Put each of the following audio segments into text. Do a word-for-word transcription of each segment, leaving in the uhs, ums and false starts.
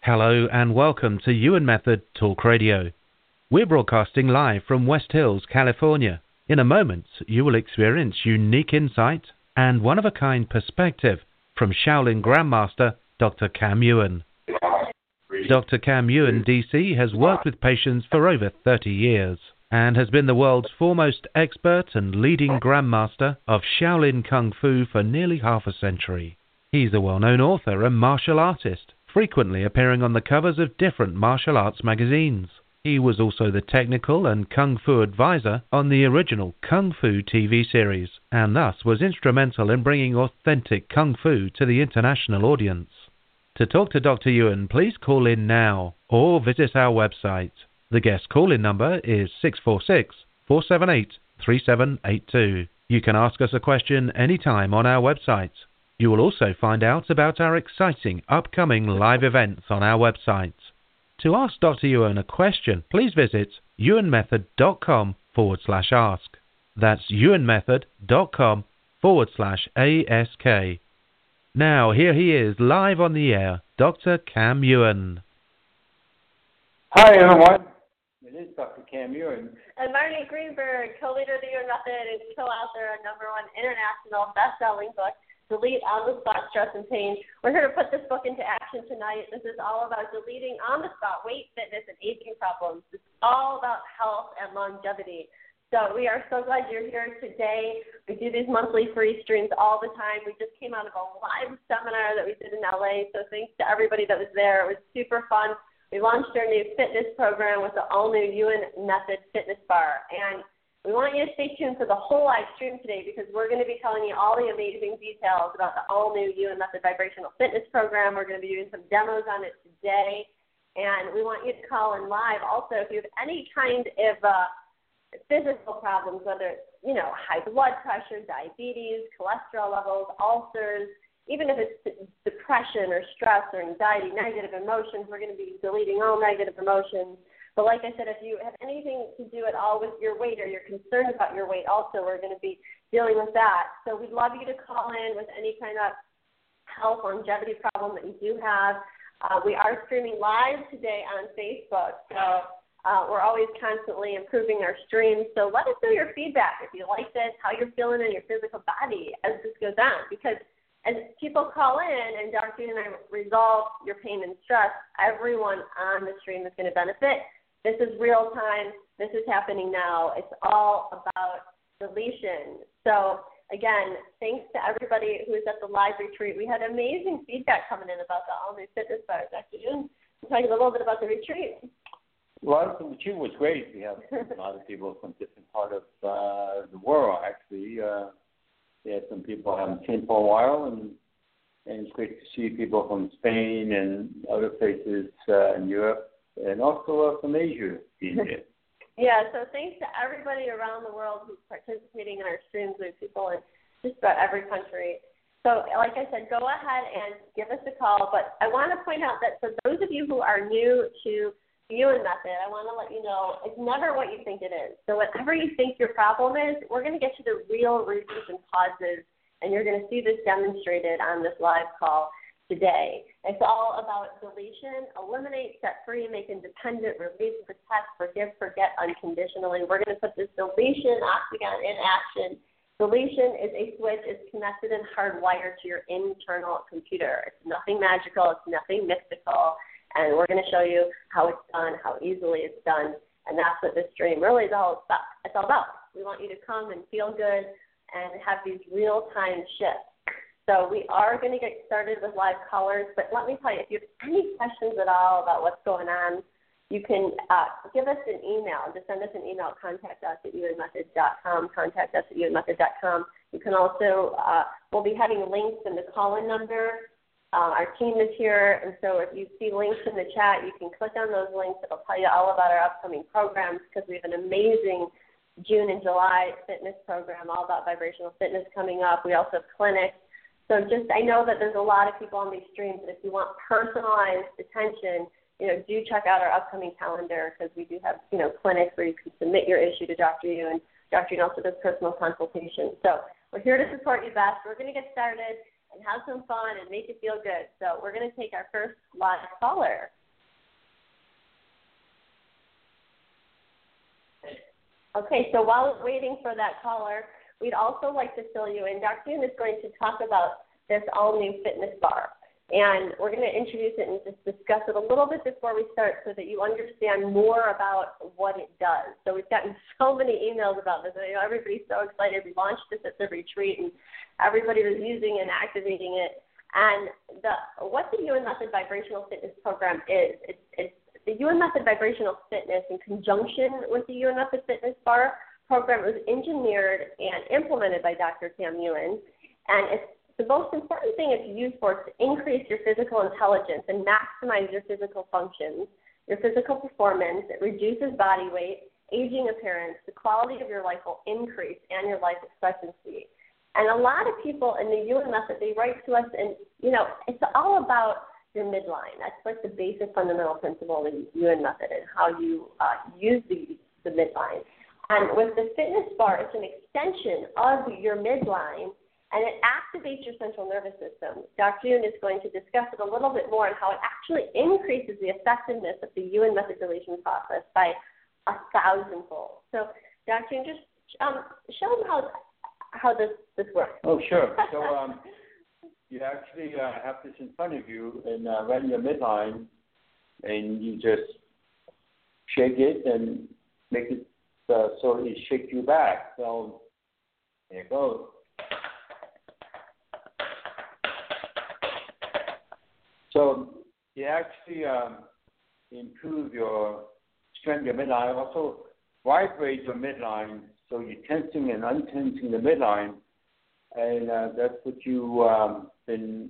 Hello and welcome to Ewan Method Talk Radio. We're broadcasting live from West Hills, California. In a moment, you will experience unique insight and one-of-a-kind perspective from Shaolin Grandmaster Doctor Cam Ewan. Doctor Cam Ewan, D C, has worked with patients for over thirty years and has been the world's foremost expert and leading Grandmaster of Shaolin Kung Fu for nearly half a century. He's a well-known author and martial artist, frequently appearing on the covers of different martial arts magazines. He was also the technical and Kung Fu advisor on the original Kung Fu T V series, and thus was instrumental in bringing authentic Kung Fu to the international audience. To talk to Doctor Ewan, please call in now or visit our website. The guest call-in number is six four six, four seven eight, three seven eight two. You can ask us a question anytime on our website. You will also find out about our exciting upcoming live events on our website. To ask Doctor Ewan a question, please visit ewanmethod.com forward slash ask. That's ewanmethod.com forward slash ASK. Now, here he is, live on the air, Doctor Cam Ewan. Hi, everyone. It is Doctor Cam Ewan. And Marnie Greenberg, co-leader of the Ewan Method and co-author of number one international best-selling book, Delete On-the-Spot Stress and Pain. We're here to put this book into action tonight. This is all about deleting on-the-spot weight, fitness, and aging problems. It's all about health and longevity. So we are so glad you're here today. We do these monthly free streams all the time. We just came out of a live seminar that we did in L A, so thanks to everybody that was there. It was super fun. We launched our new fitness program with the all-new Ewan Method Fitness Bar. And we want you to stay tuned for the whole live stream today because we're going to be telling you all the amazing details about the all-new Ewan Method Vibrational Fitness Program. We're going to be doing some demos on it today. And we want you to call in live. Also, if you have any kind of uh, physical problems, whether it's, you know, high blood pressure, diabetes, cholesterol levels, ulcers, even if it's depression or stress or anxiety, negative emotions, we're going to be deleting all negative emotions. But like I said, if you have anything to do at all with your weight or you're concerned about your weight also, we're going to be dealing with that. So we'd love you to call in with any kind of health longevity problem that you do have. Uh, we are streaming live today on Facebook. So uh, we're always constantly improving our streams. So let us know your feedback if you like this, how you're feeling in your physical body as this goes on. Because as people call in and Doctor and I resolve your pain and stress, everyone on the stream is going to benefit. This is real time. This is happening now. It's all about deletion. So, again, thanks to everybody who was at the live retreat. We had amazing feedback coming in about the all-new fitness bar. Doctor Ewan, talk a little bit about the retreat. Well, the retreat was great. We have a lot of people from different parts of uh, the world, actually. Uh, we had some people I haven't seen for a while, and, and it's great to see people from Spain and other places uh, in Europe. And also uh, from Asia being there. Yeah, so thanks to everybody around the world who's participating in our streams. We have people in just about every country. So like I said, go ahead and give us a call. But I want to point out that for those of you who are new to the Ewan Method, I want to let you know it's never what you think it is. So whatever you think your problem is, we're going to get you the real reasons and causes, and you're going to see this demonstrated on this live call today. It's all about deletion, eliminate, set free, make independent, release, protect, forgive, forget unconditionally. We're going to put this deletion octagon in action. Deletion is a switch. It's connected and hardwired to your internal computer. It's nothing magical. It's nothing mystical. And we're going to show you how it's done, how easily it's done. And that's what this stream really is all about. It's all about. We want you to come and feel good and have these real-time shifts. So we are going to get started with live callers, but let me tell you, if you have any questions at all about what's going on, you can uh, give us an email. Just send us an email, contact us at ewan method dot com, contact us at ewan method dot com. You can also, uh, we'll be having links in the call-in number. Uh, our team is here, and so if you see links in the chat, you can click on those links. It'll tell you all about our upcoming programs because we have an amazing June and July fitness program all about vibrational fitness coming up. We also have clinics. So just, I know that there's a lot of people on these streams, and if you want personalized attention, you know, do check out our upcoming calendar because we do have, you know, clinics where you can submit your issue to Doctor Ewan. Doctor Ewan also does personal consultation. So we're here to support you best. We're going to get started. and have some fun and make you feel good. So we're going to take our first live caller. Okay, so while we're waiting for that caller, we'd also like to fill you in. Doctor Yoon is going to talk about this all-new fitness bar. And we're going to introduce it and just discuss it a little bit before we start so that you understand more about what it does. So we've gotten so many emails about this. You know, everybody's so excited. We launched this at the retreat, and everybody was using and activating it. And the what the U N Method Vibrational Fitness Program is, it's, it's the U N Method Vibrational Fitness, in conjunction with the U N Method Fitness Bar program, was engineered and implemented by Doctor Tam Yuen. And it's the most important thing it's used for is to increase your physical intelligence and maximize your physical functions, your physical performance. It reduces body weight, aging appearance. The quality of your life will increase and your life expectancy. And a lot of people in the U N Method, they write to us, and, you know, it's all about your midline. That's like the basic fundamental principle of the U N Method and how you uh, use the, the midline. And with the fitness bar, it's an extension of your midline, and it activates your central nervous system. Doctor Yoon is going to discuss it a little bit more and how it actually increases the effectiveness of the U N Method deletion process by a thousandfold. So, Doctor Yoon, just um, show them how how this, this works. Oh, sure. So, um, you actually uh, have this in front of you and uh, right in your midline, and you just shake it and make it uh, so it shakes you back. So there it goes. So you actually um, improve your strength of your midline. Also vibrate your midline, so you're tensing and untensing the midline. And uh, that's what you um, been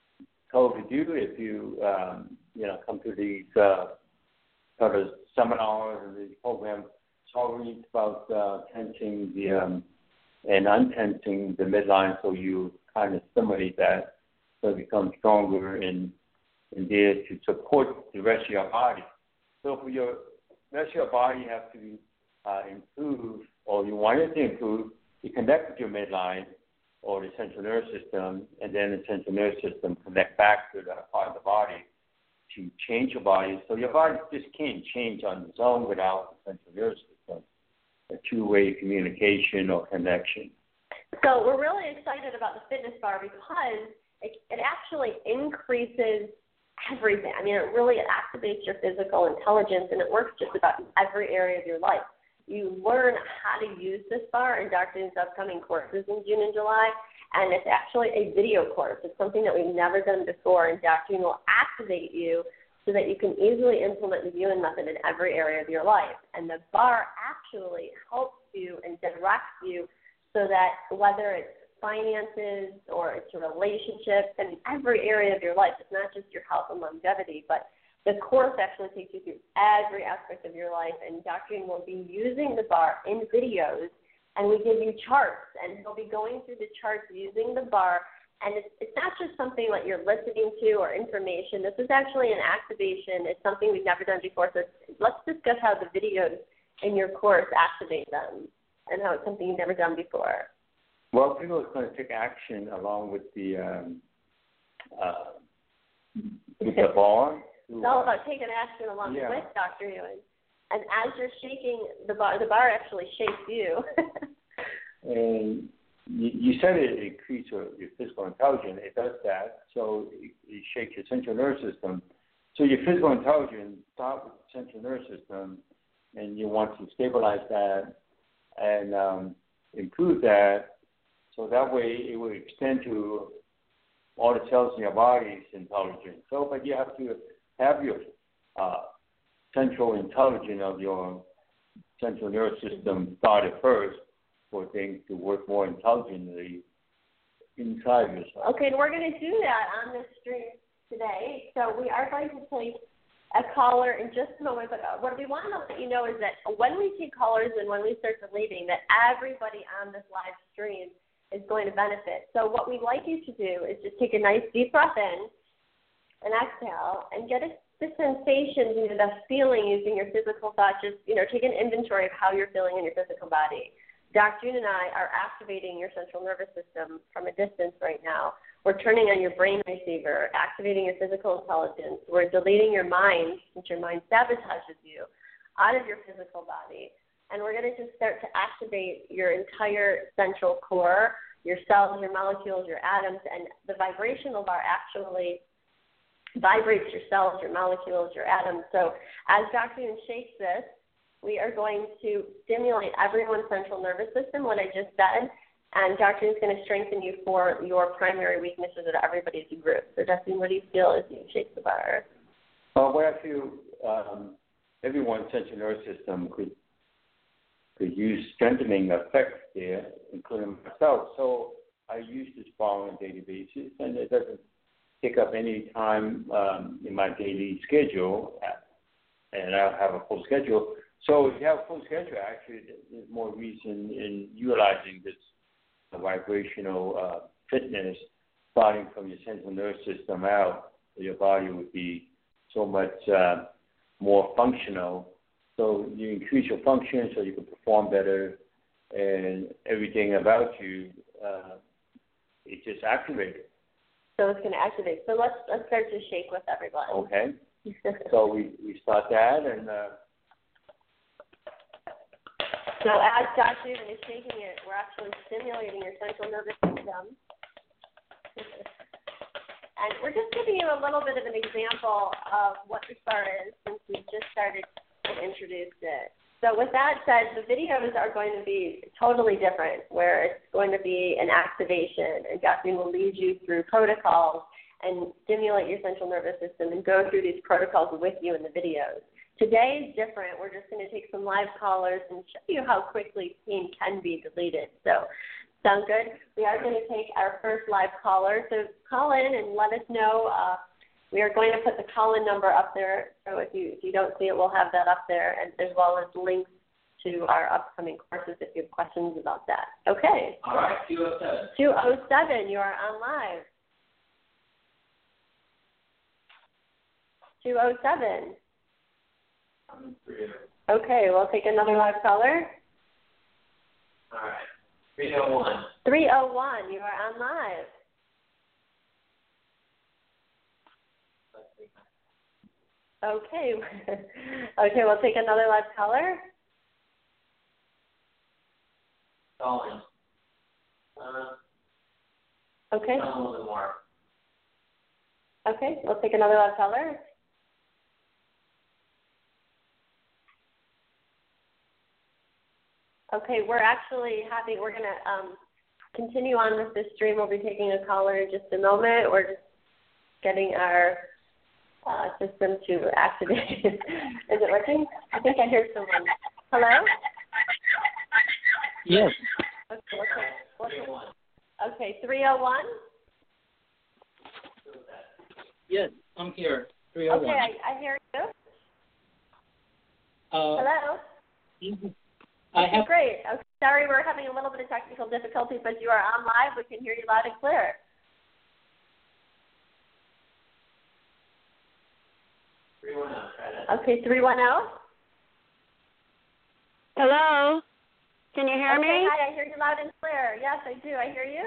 told to do if you um, you know come to these uh, sort of seminars and these programs. It's always about uh, tensing the um, and untensing the midline, so you kind of stimulate that so it becomes stronger and and there to support the rest of your body. So for your rest of your body, you have to uh, improve, or you want it to improve. You connect with your midline or the central nervous system, and then the central nervous system connect back to that part of the body to change your body. So your body just can't change on its own without the central nervous system, a two-way communication or connection. So we're really excited about the fitness bar because it, it actually increases everything. I mean, it really activates your physical intelligence, and it works just about every area of your life. You learn how to use this bar in Doctor Yoon's upcoming courses in June and July, and it's actually a video course. It's something that we've never done before, and Doctor Yoon will activate you so that you can easily implement the U N Method in every area of your life. And the bar actually helps you and directs you so that whether it's finances or it's your relationships and every area of your life, it's not just your health and longevity, but the course actually takes you through every aspect of your life, and Doctor Yoon will be using the bar in videos, and we give you charts, and he'll be going through the charts using the bar, and it's, it's not just something that you're listening to or information. This is actually an activation. It's something we've never done before, so let's discuss how the videos in your course activate them and how it's something you've never done before. Well, people are going to take action along with the um, uh, with the bar. It's all about taking action along yeah. with Doctor Yoon. And as you're shaking the bar, the bar actually shakes you. And you, you said it increases your, your physical intelligence. It does that. So it, it shakes your central nervous system. So your physical intelligence starts with the central nervous system, and you want to stabilize that and um, improve that. So that way it will extend to all the cells in your body's intelligence. So, but you have to have your uh, central intelligence of your central nervous system started first for things to work more intelligently inside yourself. Okay, and we're going to do that on this stream today. So we are going to take a caller in just a moment. But what we want to let you know is that when we take callers and when we start deleting, that everybody on this live stream is going to benefit. So what we'd like you to do is just take a nice deep breath in and exhale and get a, the sensations, you know, the feeling using your physical thought. Just, you know, take an inventory of how you're feeling in your physical body. Doctor Yoon and I are activating your central nervous system from a distance right now. We're turning on your brain receiver, activating your physical intelligence. We're deleting your mind, since your mind sabotages you, out of your physical body. And we're going to just start to activate your entire central core, your cells, your molecules, your atoms, and the vibrational bar actually vibrates your cells, your molecules, your atoms. So as Doctor Yun shakes this, we are going to stimulate everyone's central nervous system, what I just said, and Doctor Yun's going to strengthen you for your primary weaknesses that everybody as a group. So Doctor Yun, what do you feel as you shake the bar? Well, what I feel, um, everyone's central nervous system could could use strengthening effects there, including myself. So I use this bar on a daily basis, and it doesn't take up any time um, in my daily schedule, and I have a full schedule. So if you have a full schedule, actually, there's more reason in utilizing this vibrational uh, fitness starting from your central nervous system out. Your body would be so much uh, more functional. So you increase your function so you can perform better, and everything about you, uh, it just activated. So it's going to activate. So let's let's start to shake with everybody. Okay. So we, we start that, and uh, so as Doctor Yun is shaking it, we're actually stimulating your central nervous system. And we're just giving you a little bit of an example of what the bar is, since we just started to introduce it. So with that said, the videos are going to be totally different, where it's going to be an activation, and Doctor Yun will lead you through protocols and stimulate your central nervous system and go through these protocols with you in the videos. Today is different. We're just going to take some live callers and show you how quickly pain can be deleted. So sound good? We are going to take our first live caller. So call in and let us know. Uh, we are going to put the call-in number up there. So if you if you don't see it, we'll have that up there, and as well as links to our upcoming courses if you have questions about that. Okay. All right, two oh seven. two oh seven, you are on live. two oh seven. I'm three. Okay, we'll take another live caller. All right, three oh one. three oh one, you are on live. Okay. Okay, we'll take another live caller. Calling. Uh, Okay. a little bit more. Okay, we'll take another live caller. Okay, we're actually having, we're going to um, continue on with this stream. We'll be taking a caller in just a moment. We're just getting our uh, system to activate. Is it working? I think I heard someone. Hello? Yes. Okay, what's it? What's it? Okay, three oh one? Yes, I'm here. three oh one. Okay, I, I hear you. Uh, Hello? I Okay, have. great. Okay, sorry, we're having a little bit of technical difficulty, but you are on live. We can hear you loud and clear. three one oh. Try that. Okay, three one zero. Hello? Can you hear Okay, me? hi, I hear you loud and clear. Yes, I do. I hear you.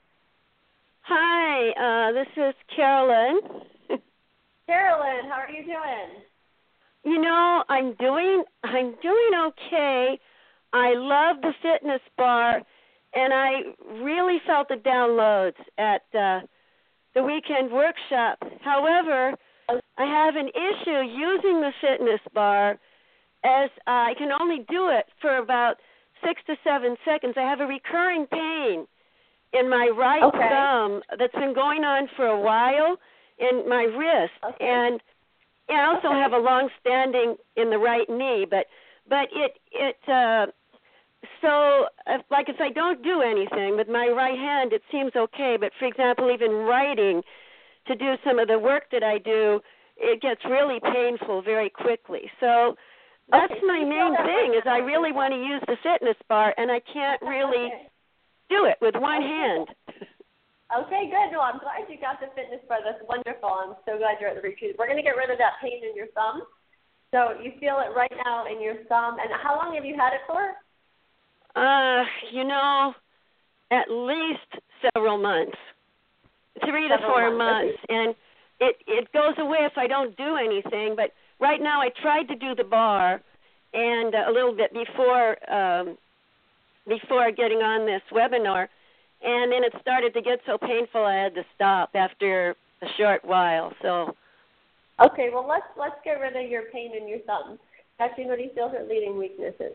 Hi, uh, this is Carolyn. Carolyn, how are you doing? You know, I'm doing I'm doing okay. I love the fitness bar, and I really felt the downloads at uh, the weekend workshop. However, I have an issue using the fitness bar, as I can only do it for about six to seven seconds. I have a recurring pain in my right okay. thumb that's been going on for a while in my wrist, okay. and I also okay. have a long standing in the right knee. But but it it uh, so if, like if I don't do anything with my right hand, it seems okay. But for example, even writing to do some of the work that I do, it gets really painful very quickly. So that's okay. my main thing is I really want to use the fitness bar, and I can't really okay. do it with one hand. Okay, good. No, I'm glad you got the fitness bar. That's wonderful. I'm so glad you're at the retreat. We're going to get rid of that pain in your thumb. So you feel it right now in your thumb. And how long have you had it for? Uh, you know, at least several months. three to Several four months. months, and it it goes away if I don't do anything. But right now, I tried to do the bar, and uh, a little bit before um, before getting on this webinar, and then it started to get so painful I had to stop after a short while. So. Okay, well let's let's get rid of your pain in your thumb. Actually, what do you feel her leading weaknesses?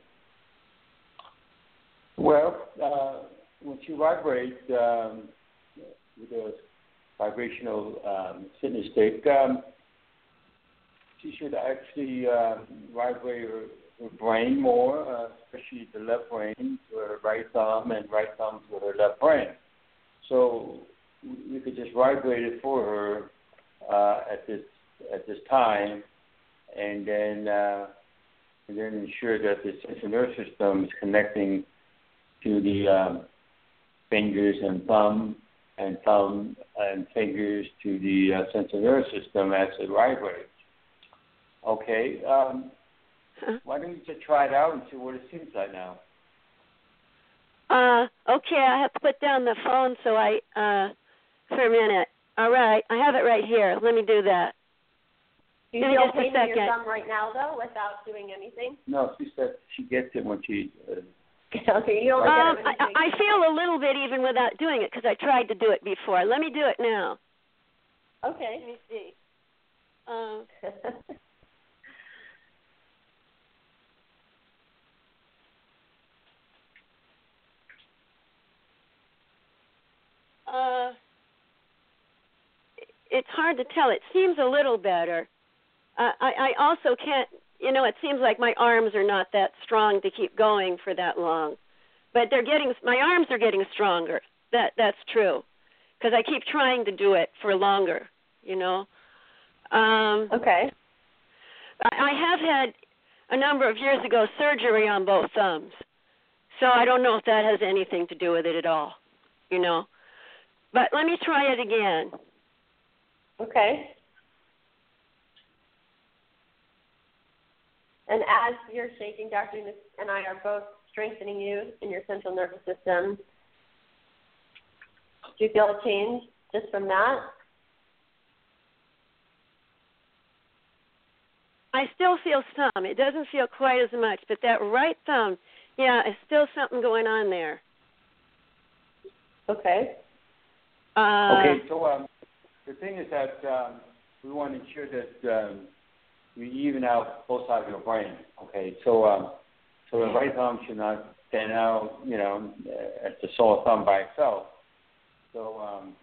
Well, uh, when she vibrates um, with a vibrational um, fitness stick, um, she should actually uh, vibrate her, her brain more, uh, especially the left brain to her right thumb and right thumb to her left brain. So we could just vibrate it for her uh, at this at this time, and then uh, and then ensure that the central nervous system is connecting to the um, fingers and thumb, and thumb and fingers to the uh, central nervous system as it vibrates. Okay, um, Huh? why don't you just try it out and see what it seems like now? Uh, okay, I have to put down the phone so I, uh, for a minute. All right, I have it right here. Let me do that. Do you Give me feel just a pain in your second. thumb right now, though, without doing anything? No, she said she gets it when she. Uh, Okay, you don't Um, get it when I, you do I feel a little bit even without doing it because I tried to do it before. Let me do it now. Okay. Let me see. Um, uh, it's hard to tell. It seems a little better. Uh, I, I also can't, you know, it seems like my arms are not that strong to keep going for that long. But they're getting, my arms are getting stronger. That That's true. Because I keep trying to do it for longer, you know. Um, okay. I, I have had a number of years ago surgery on both thumbs. So I don't know if that has anything to do with it at all, you know. But let me try it again. Okay. And as you're shaking, Doctor and I are both strengthening you in your central nervous system. Do you feel a change just from that? I still feel some. It doesn't feel quite as much, but that right thumb, yeah, there's still something going on there. Okay. Uh, okay, so um, the thing is that um, we want to ensure that um, we even out both sides of your brain. Okay, so um, so the right thumb should not stand out, you know, as the sole thumb by itself. So um,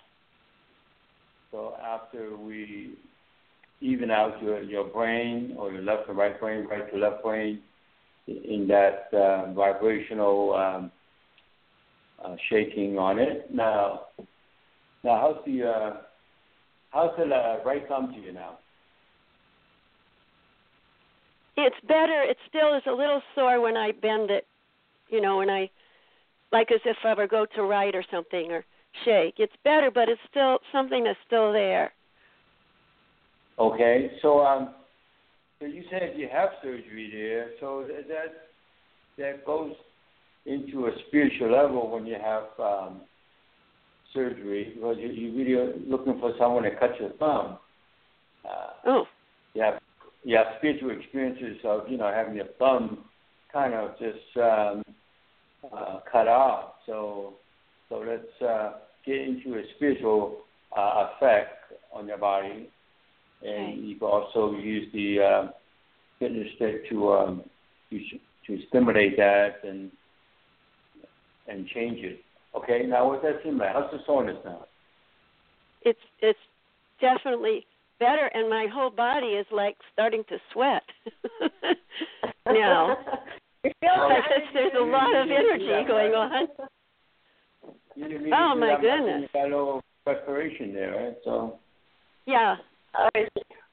so after we even out your your brain, or your left to right brain, right to left brain, in that uh, vibrational um, uh, shaking on it. Now, now how's the uh, how's the uh, right thumb to you now? It's better. It still is a little sore when I bend it, you know, when I, like as if I were go to right or something or shake. It's better, but it's still something that's still there. Okay, so um, so you said you have surgery there, so that that goes into a spiritual level when you have um, surgery, because you, you really are looking for someone to cut your thumb. Uh, Oh. You have you have spiritual experiences of, you know, having your thumb kind of just um, uh, cut off. So so let's uh, get into a spiritual uh, effect on your body. And Okay. you can also use the uh, fitness stick to um, to, to stimulate that and and change it. Okay, now what does that seem like? How's the soreness now? It's it's definitely better, and my whole body is like starting to sweat now. You feel Well, like Because there's a lot of energy going on. You didn't need Oh, to do my that much, goodness. and you got a little respiration there, right? So Yeah, All right.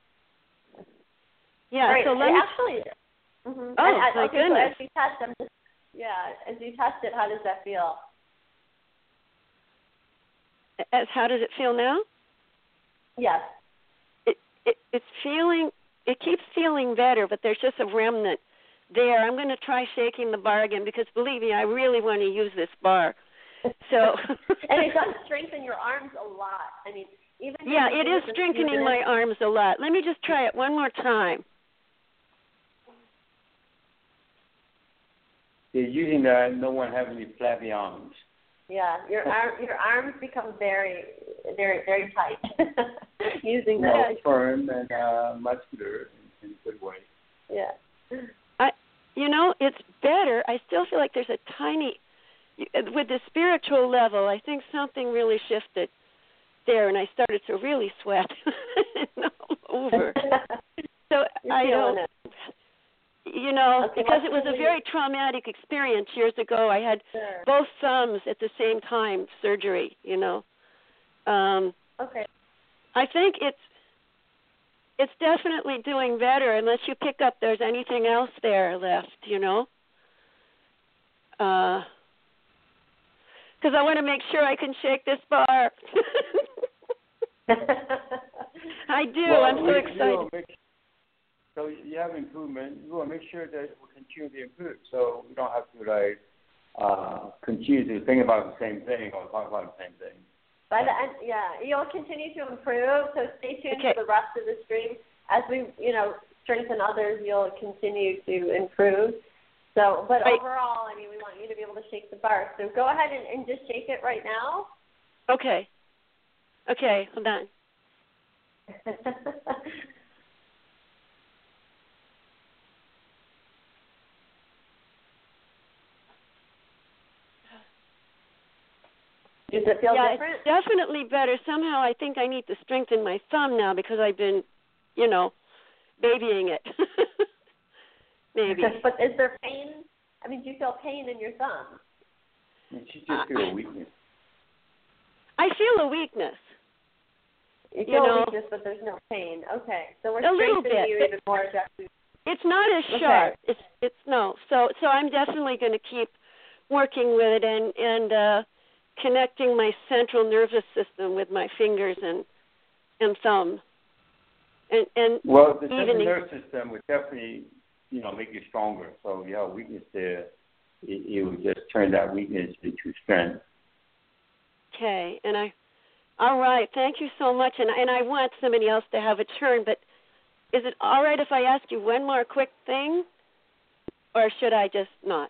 yeah. Right. So let me. Actually, mm-hmm. Oh, and, and, my okay, goodness. So as you test them, just, yeah, as you test it, how does that feel? As how does it feel now? Yes. It, it it's feeling. It keeps feeling better, but there's just a remnant there. I'm going to try shaking the bar again because, believe me, I really want to use this bar. So. And it does strengthen your arms a lot. I mean, even yeah, it is strengthening my arms a lot. Let me just try it one more time. They're using that. No one have any flabby arms. Yeah, your arm, your arms become very, very, very tight using no, that. Firm and uh, muscular in, in a good way. Yeah. I, you know, it's better. I still feel like there's a tiny, with the spiritual level, I think something really shifted there, and I started to really sweat over. So You're I don't. it. You know, okay, because it was a very traumatic experience years ago. I had sure. both thumbs at the same time, surgery, you know. Um, okay. I think it's it's definitely doing better unless you pick up there's anything else there left, you know. Because uh, I want to make sure I can shake this bar. I do. Well, I'm so we, excited. So you have improvement. You want to make sure that we continue to improve, so we don't have to like uh, continue to think about the same thing or talk about the same thing. By the end, yeah, you'll continue to improve. So stay tuned okay. for the rest of the stream. As we, you know, strengthen others, you'll continue to improve. So, but right. overall, I mean, we want you to be able to shake the bar. So go ahead and, and just shake it right now. Okay. Okay. Hold on. Does it feel yeah, different? It's definitely better. Somehow I think I need to strengthen my thumb now because I've been, you know, babying it. Maybe. But is there pain? I mean, do you feel pain in your thumb? You just feel a weakness. I feel a weakness. You feel you know, a weakness, but there's no pain. Okay, so we're a little strengthening bit, you even more, Jackie. It's not as okay. sharp. It's it's no. So so I'm definitely going to keep working with it and and uh, connecting my central nervous system with my fingers and and thumb. And and well, the even central nervous system would definitely, you know, make you stronger. So if you have a weakness there, it, it would just turn that weakness into strength. Okay, and I, all right, thank you so much. And and I want somebody else to have a turn, but is it all right if I ask you one more quick thing, or should I just not?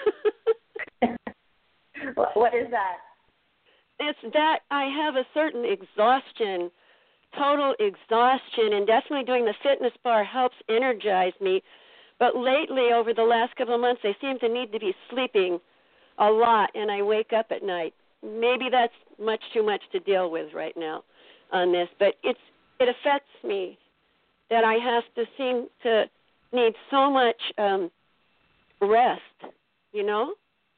What is that? It's that I have a certain exhaustion, total exhaustion, and definitely doing the fitness bar helps energize me. But lately, over the last couple of months, I seem to need to be sleeping a lot, and I wake up at night. Maybe that's much too much to deal with right now on this, but it's it affects me that I have to seem to need so much um, rest, you know?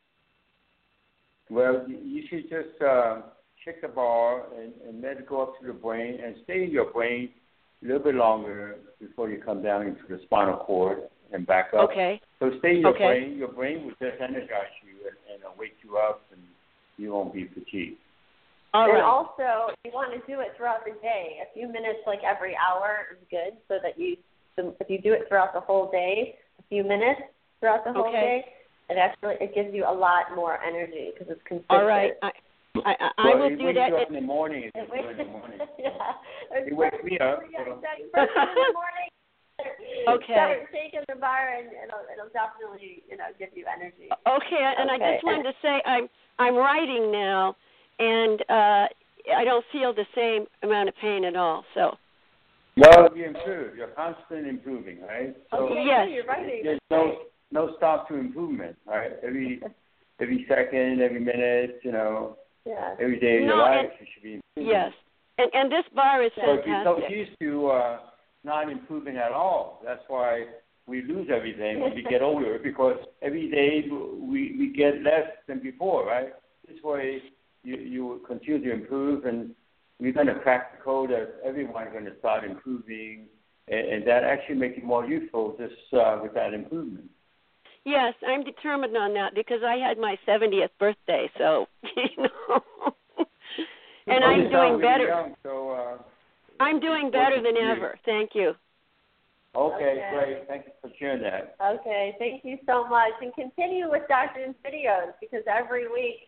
Well, you should just uh, check the bar and, and let it go up to the brain and stay in your brain a little bit longer before you come down into the spinal cord and back up. Okay. So stay in your okay. brain. Your brain will just energize you and, and uh, wake you up, and you won't be fatigued. All and right. also, you want to do it throughout the day. A few minutes, like every hour, is good. So that you, if you do it throughout the whole day, a few minutes throughout the whole okay. day, it actually it gives you a lot more energy because it's consistent. All right, I I, I well, will it do wakes that. You up it, in the morning. It wakes, in the morning. yeah. It wakes me up. Yeah, So. exactly. First thing in the morning. Okay. Start shaking the bar, and it'll it'll definitely you know give you energy. Okay, and okay. I just wanted to say I'm I'm writing now, and uh, I don't feel the same amount of pain at all. So. Well, you improve. You're constantly improving, right? So okay, yes. you're writing. There's no no stop to improvement, right? Every every second, every minute, you know, yeah. every day of no, your life, and, you should be improving. Yes, and and this bar is so if you're fantastic. so used to uh, not improving at all, that's why we lose everything when we get older, because every day we we get less than before, right? This way you you will continue to improve, and we're going to crack the code that everyone's going to start improving, and, and that actually makes you more useful just uh, with that improvement. Yes, I'm determined on that because I had my seventieth birthday, so you know, and oh, I'm you doing sound really better. Young, so uh, I'm doing better than ever. Thank you. Okay, okay, great. Thank you for sharing that. Okay, thank you so much, and continue with Doctor's videos because every week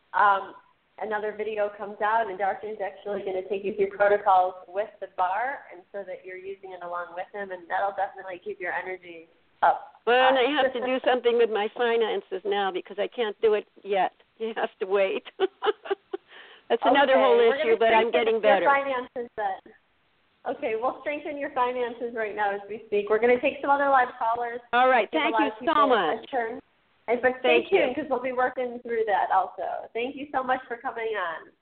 um, another video comes out, and Doctor is actually going to take you through protocols with the bar, and so that you're using it along with him, and that'll definitely keep your energy up. Well, and I have to do something with my finances now because I can't do it yet. You have to wait. That's another okay, whole we're issue, but I'm getting better. Your finances then. Okay, we'll strengthen your finances right now as we speak. We're going to take some other live callers. All right, thank you so much. And, but stay Thank tuned because we'll be working through that also. Thank you so much for coming on.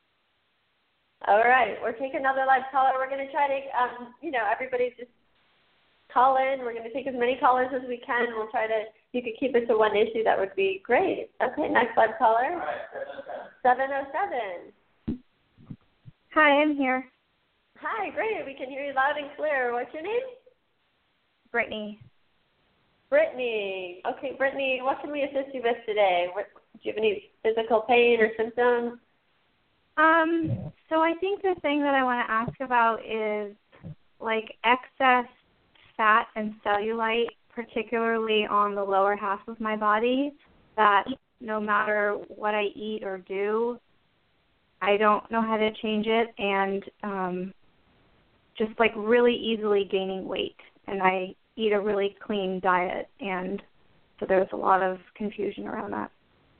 All right, we're taking another live caller. We're going to try to, um, you know, everybody just call in. We're going to take as many callers as we can. We'll try to, if you could keep it to one issue, that would be great. Okay, next live caller. All right, seven oh seven. Hi, I'm here. Hi, great. We can hear you loud and clear. What's your name? Brittany. Brittany. Okay, Brittany, what can we assist you with today? What, do you have any physical pain or symptoms? Um, so I think the thing that I want to ask about is like excess fat and cellulite, particularly on the lower half of my body, that no matter what I eat or do, I don't know how to change it, and um, just like really easily gaining weight. And I eat a really clean diet, and so there's a lot of confusion around that.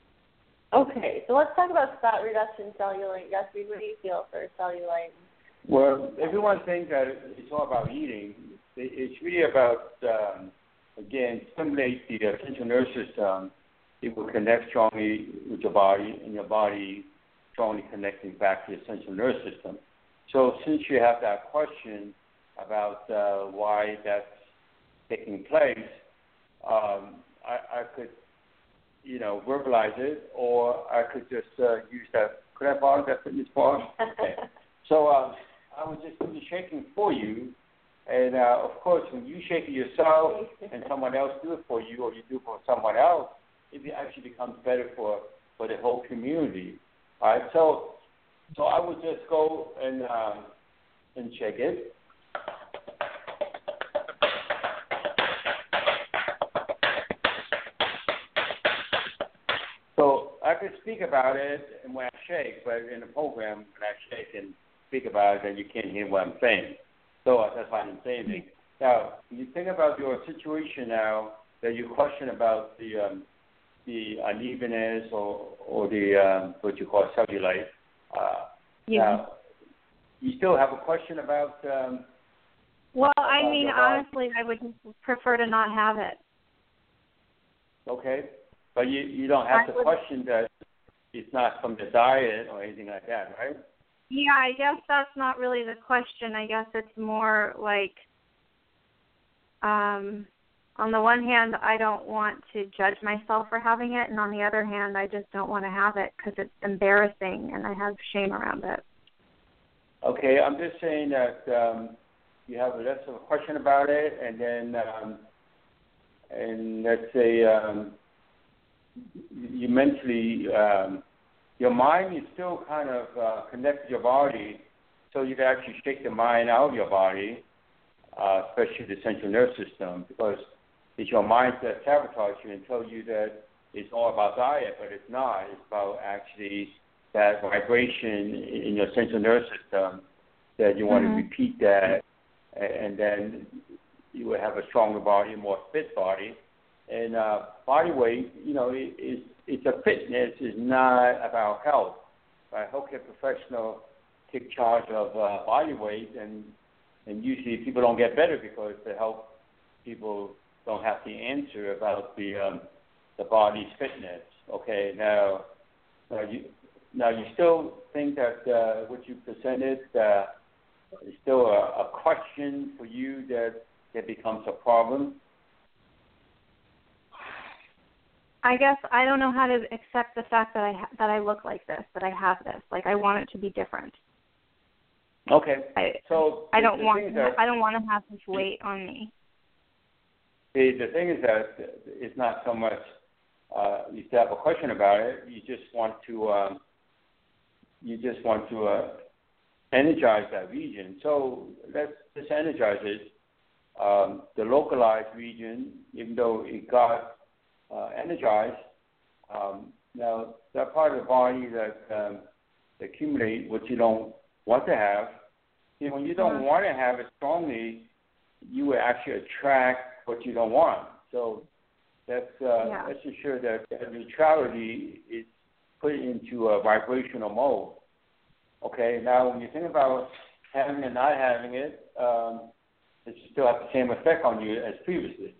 Okay, so let's talk about fat reduction, cellulite. Yasmin, what do you feel for cellulite? Well, everyone thinks that it's all about eating. It's really about, um, again, stimulate the central nervous system. It will connect strongly with your body, and your body strongly connecting back to your central nervous system. So since you have that question about uh, why that's taking place, um, I, I could, you know, verbalize it, or I could just uh, use that. Could I borrow that fitness bar? Okay. So um, I would just do the shaking for you, and uh, of course, when you shake it yourself and someone else do it for you, or you do it for someone else, it actually becomes better for, for the whole community. All right. So so I would just go and um, and shake it. So I could speak about it when I shake, but in the program, when I shake and speak about it, then you can't hear what I'm saying. So that's why I didn't say anything. Now, when you think about your situation now, that you question about the um, the unevenness or or the um, what you call cellulite. Uh, yeah. Now, you still have a question about? Um, well, about I mean, honestly, I would prefer to not have it. Okay, but you you don't have I to would, question that it's not from the diet or anything like that, right? Yeah, I guess that's not really the question. I guess it's more like, um, on the one hand, I don't want to judge myself for having it, and on the other hand, I just don't want to have it because it's embarrassing and I have shame around it. Okay, I'm just saying that um, you have less of a question about it, and then, um, and let's say um, you mentally, um, your mind is still kind of uh, connected to your body, so you can actually shake the mind out of your body, uh, especially the central nervous system, because it's your mind that sabotages you and tells you that it's all about diet, but it's not. It's about actually that vibration in your central nervous system that you want mm-hmm. to repeat that, and then you will have a stronger body, a more fit body. And uh, body weight, you know, it, it's, it's a fitness. It's not about health. A healthcare professional take charge of uh, body weight, and and usually people don't get better because the health people don't have the answer about the um, the body's fitness. Okay, now, now you now you still think that uh, what you presented uh, is still a, a question for you that that becomes a problem. I guess I don't know how to accept the fact that I ha- that I look like this, that I have this. Like I want it to be different. Okay. I, so I don't want to, that, I don't want to have this weight on me. The the thing is that it's not so much uh, you still have a question about it. You just want to um, you just want to uh, energize that region. So let's just energize it. Um, the localized region, even though it got uh, energized, um, now that part of the body that um, accumulate what you don't want to have. You know, when you don't mm-hmm. want to have it strongly, you will actually attract what you don't want. So that's uh, yeah. let's ensure that neutrality is put into a vibrational mode. Okay. Now, when you think about having and not having it, um, it still has the same effect on you as previously.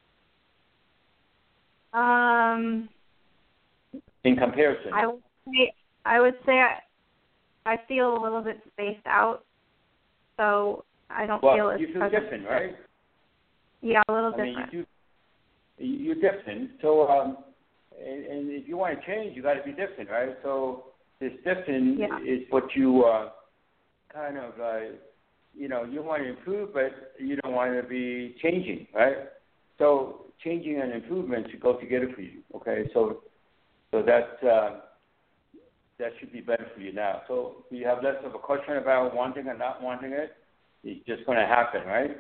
Um. In comparison. I would say I would say I, I feel a little bit spaced out, so I don't well, feel as you feel present. different, right? Yeah, a little I different. mean, you do, you're different. So, um, and, and if you want to change, you got to be different, right? So, this different yeah. is what you uh, kind of, uh, you know, you want to improve, but you don't want to be changing, right? So, changing and improvement should go together for you. Okay, so, so that uh, that should be better for you now. So, you have less of a question about wanting and not wanting it. It's just going to happen, right?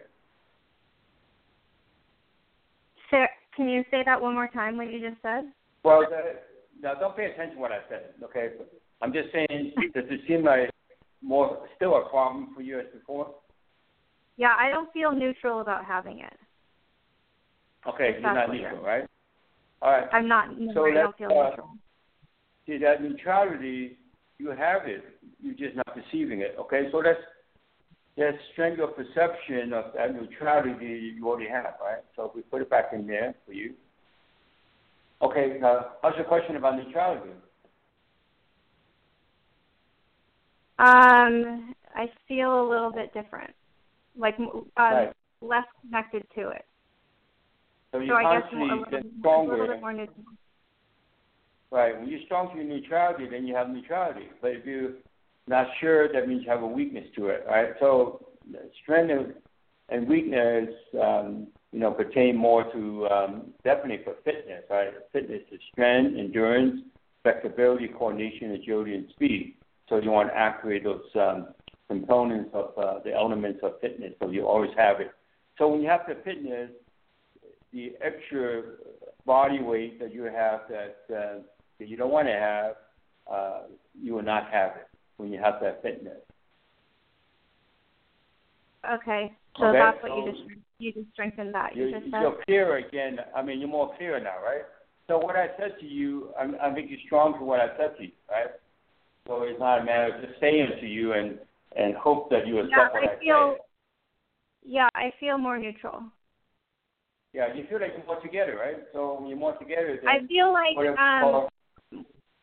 Sarah, can you say that one more time, what you just said? Well, the, now don't pay attention to what I said, okay? I'm just saying, does it seem like more still a problem for you as before? Yeah, I don't feel neutral about having it. Okay, you're not neutral, right? All right. I'm not. No, so I don't feel uh, neutral. See, that neutrality, you have it. You're just not perceiving it, okay? So that's that strength of perception of that neutrality you already have, right? So if we put it back in there for you. Okay, now, how's your question about neutrality? Um, I feel a little bit different, like um, right. less connected to it. So, so you're I guess constantly more, a, little, get stronger. a little bit more neutral. Right. When you're strong to your neutrality, then you have neutrality. But if you're not sure, that means you have a weakness to it, right? So strength and weakness, um, you know, pertain more to um, definitely for fitness, right? Fitness is strength, endurance, flexibility, coordination, agility, and speed. So you want to activate those um, components of uh, the elements of fitness, so you always have it. So when you have the fitness, the extra body weight that you have that, uh, that you don't want to have, uh, you will not have it when you have that fitness. Okay, so okay? that's what so you just you just strengthened that. You, you just said. You're clearer again. I mean, you're more clear now, right? So what I said to you, I'm, I think you're strong to what I said to you, right? So it's not a matter of just saying it to you and, and hope that you accept yeah, what I, I feel, say. Yeah, I feel more neutral. Yeah, you feel like you're more together, right? So when you're more together, then I feel like um, called...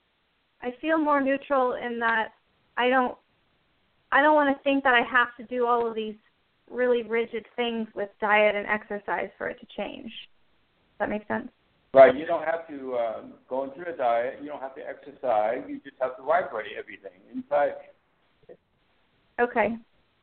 I feel more neutral in that I don't I don't want to think that I have to do all of these really rigid things with diet and exercise for it to change. Does that make sense? Right. You don't have to um, go into the diet. You don't have to exercise. You just have to vibrate everything inside you. Okay.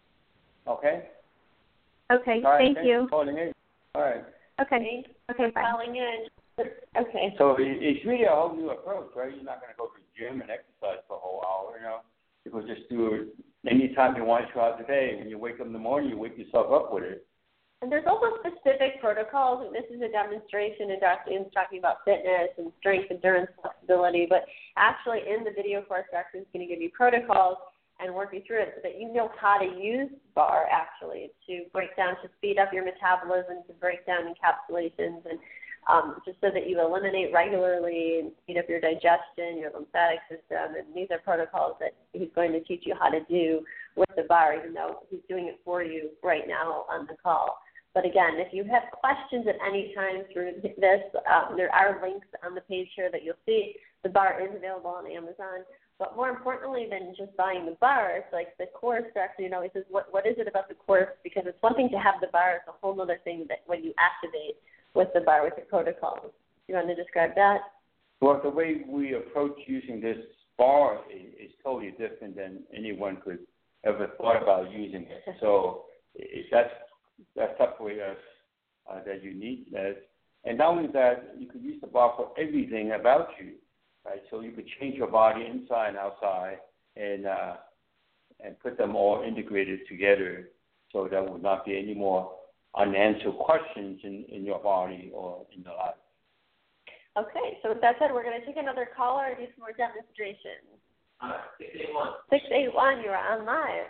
Okay? Okay. All right, thank you. For calling in. All right. Okay. Okay, bye. Calling in. Okay. So it's really a whole new approach, right? You're not going to go to the gym and exercise for a whole hour, you know. You can just do it anytime you want throughout the day. When you wake up in the morning, you wake yourself up with it. And there's also specific protocols. This is a demonstration, and Doctor Ian's talking about fitness and strength, endurance, flexibility. But actually, in the video course, Doctor Ian's going to give you protocols and work you through it so that you know how to use bar, actually, to break down, to speed up your metabolism, to break down encapsulations, and um, just so that you eliminate regularly and speed up your digestion, your lymphatic system. And these are protocols that he's going to teach you how to do with the bar, even though he's doing it for you right now on the call. But again, if you have questions at any time through this, um, there are links on the page here that you'll see. The bar is available on Amazon. But more importantly than just buying the bar, it's like the course, actually, you know, he says, what, what is it about the course? Because it's one thing to have the bar, it's a whole other thing that when you activate with the bar, with your protocols. You want to describe that? Well, the way we approach using this bar is, is totally different than anyone could ever thought about using it. So it, that's that separates us, uh, that uniqueness. And not only that, you could use the bar for everything about you, right? So you could change your body inside and outside and uh, and put them all integrated together so there would not be any more unanswered questions in, in your body or in your life. Okay, so with that said, we're going to take another caller and do some more demonstrations. Uh, six eight one. six eight one, you're on live.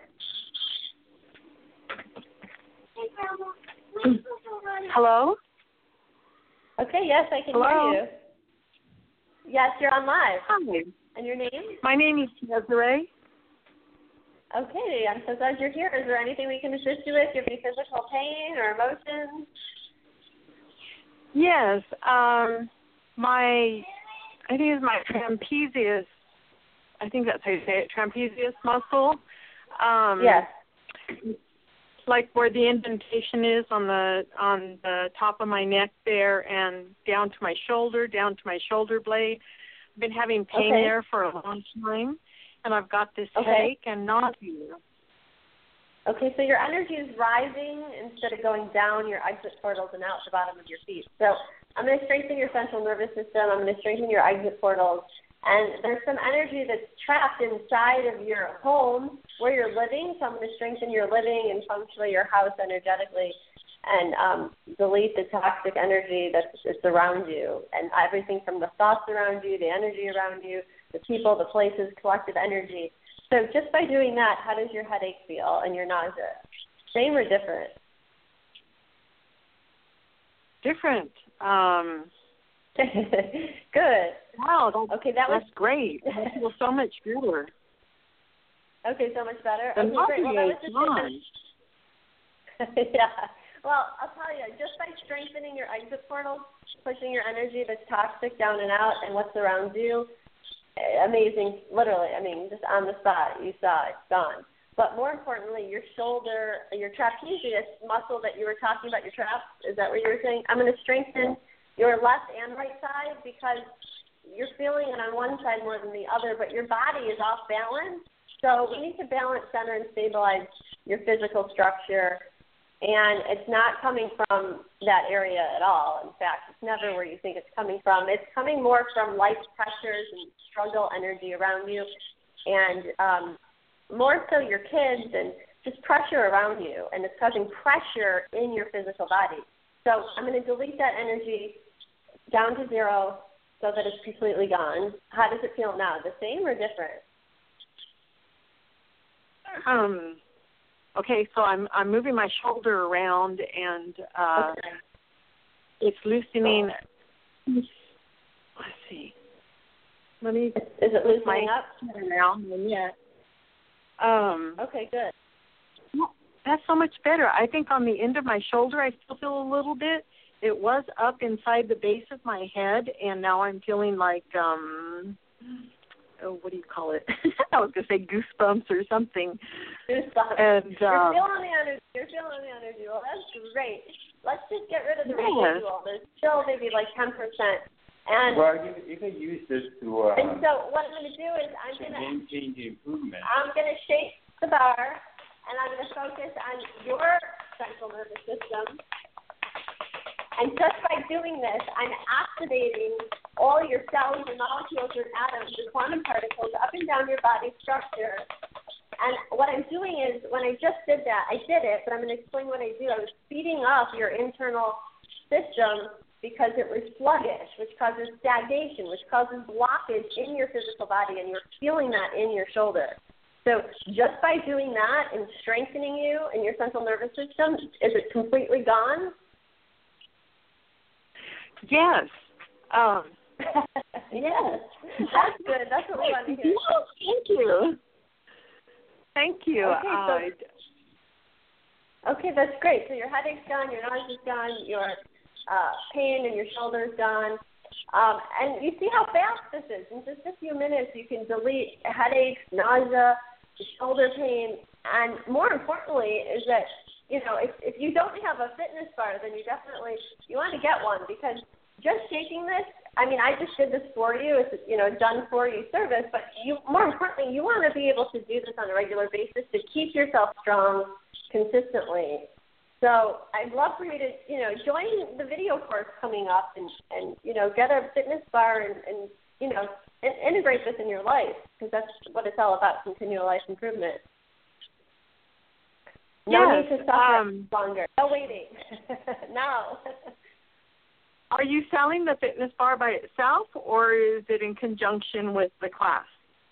Hello? Okay, yes, I can Hello? hear you. Yes, you're on live. Hi. And your name? My name is Desiree. Okay, I'm so glad you're here. Is there anything we can assist you with? Do you have any physical pain or emotions? Yes. Um, my, I think it's my trapezius, I think that's how you say it, trapezius muscle. Um, Yes. Like where the indentation is on the on the top of my neck there and down to my shoulder, down to my shoulder blade. I've been having pain Okay. there for a long time, and I've got this Okay. headache and nausea. Okay, so your energy is rising instead of going down your exit portals and out the bottom of your feet. So I'm going to strengthen your central nervous system. I'm going to strengthen your exit portals. And there's some energy that's trapped inside of your home where you're living. So I'm going to strengthen your living and functionally your house energetically and um, delete the toxic energy that's, that's around you and everything from the thoughts around you, the energy around you, the people, the places, collective energy. So just by doing that, how does your headache feel and your nausea? Same or different? Different. Um, Good. wow, that's, Okay, that was that's great. I feel so much better. okay. So much better. The Okay, great. Well, that was nausea is just gone. yeah. Well, I'll tell you, just by strengthening your exit portals, pushing your energy that's toxic down and out, and what's around you, amazing. Literally, I mean, just on the spot, you saw it, it's gone. But more importantly, your shoulder, your trapezius muscle that you were talking about, your traps, is that what you were saying? I'm going to strengthen your left and right side because you're feeling it on one side more than the other, but your body is off balance. So we need to balance, center, and stabilize your physical structure. And it's not coming from that area at all. In fact, it's never where you think it's coming from. It's coming more from life pressures and struggle energy around you, and um, more so your kids and just pressure around you. And it's causing pressure in your physical body. So I'm going to delete that energy down to zero so that it's completely gone. How does it feel now? The same or different? Um. Okay, so I'm I'm moving my shoulder around and uh, Okay. it's loosening. Let's see. Let me. Is, is it loosening my up? now? Yeah. Um. Okay, good. That's so much better. I think on the end of my shoulder, I still feel a little bit. It was up inside the base of my head, and now I'm feeling like um. Oh, what do you call it? I was going to say goosebumps or something. Goosebumps. And, You're uh, feeling the energy. You're feeling the energy. Well, that's great. Let's just get rid of the Yes. residual. There's still maybe like ten percent. And Well, you, you can use this to uh, and so what I'm going to do is I'm to going to game-changing improvement. I'm going to shake the bar, and I'm going to focus on your central nervous system. And just by doing this, I'm activating all your cells, your molecules, your atoms, your quantum particles up and down your body structure. And what I'm doing is, when I just did that, I did it, but I'm going to explain what I do. I was speeding up your internal system because it was sluggish, which causes stagnation, which causes blockage in your physical body, and you're feeling that in your shoulder. So just by doing that and strengthening you and your central nervous system, is it completely gone? Yes. Um, Yes. That's good. That's what we want to hear. Yes, thank you. Thank you. Okay, so, okay, that's great. So your headache's gone, your nausea's gone, your uh, pain in your shoulder's gone. Um, and you see how fast this is. In just a few minutes, you can delete headaches, nausea, shoulder pain, and more importantly is that, you know, if, if you don't have a fitness bar, then you definitely, you want to get one, because just shaking this, I mean, I just did this for you. It's, you know, done for you service, but you, more importantly, you want to be able to do this on a regular basis to keep yourself strong consistently. So I'd love for you to, you know, join the video course coming up and, and you know, get a fitness bar and, and you know, and integrate this in your life, because that's what it's all about, continual life improvement. No Yes, need to suffer um, longer. No waiting. No. are you selling the fitness bar by itself, or is it in conjunction with the class?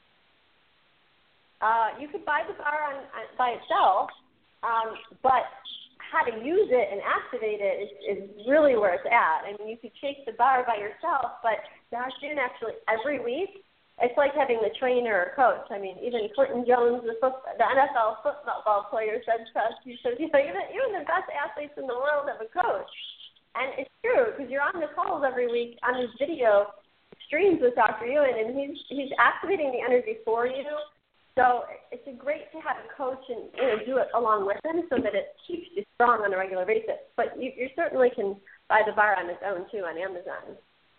Uh, you could buy the bar on, on, by itself, um, but how to use it and activate it is, is really where it's at. I mean, you could take the bar by yourself, but Josh June actually every week, it's like having the trainer or coach. I mean, even Clinton Jones, the, foot, the N F L football player, said to us, he says, you know, even, even the best athletes in the world have a coach. And it's true, because you're on the calls every week on his video streams with Doctor Ewan, and he's he's activating the energy for you. So it's great to have a coach and, you know, do it along with him so that it keeps you strong on a regular basis. But you, you certainly can buy the bar on its own, too, on Amazon.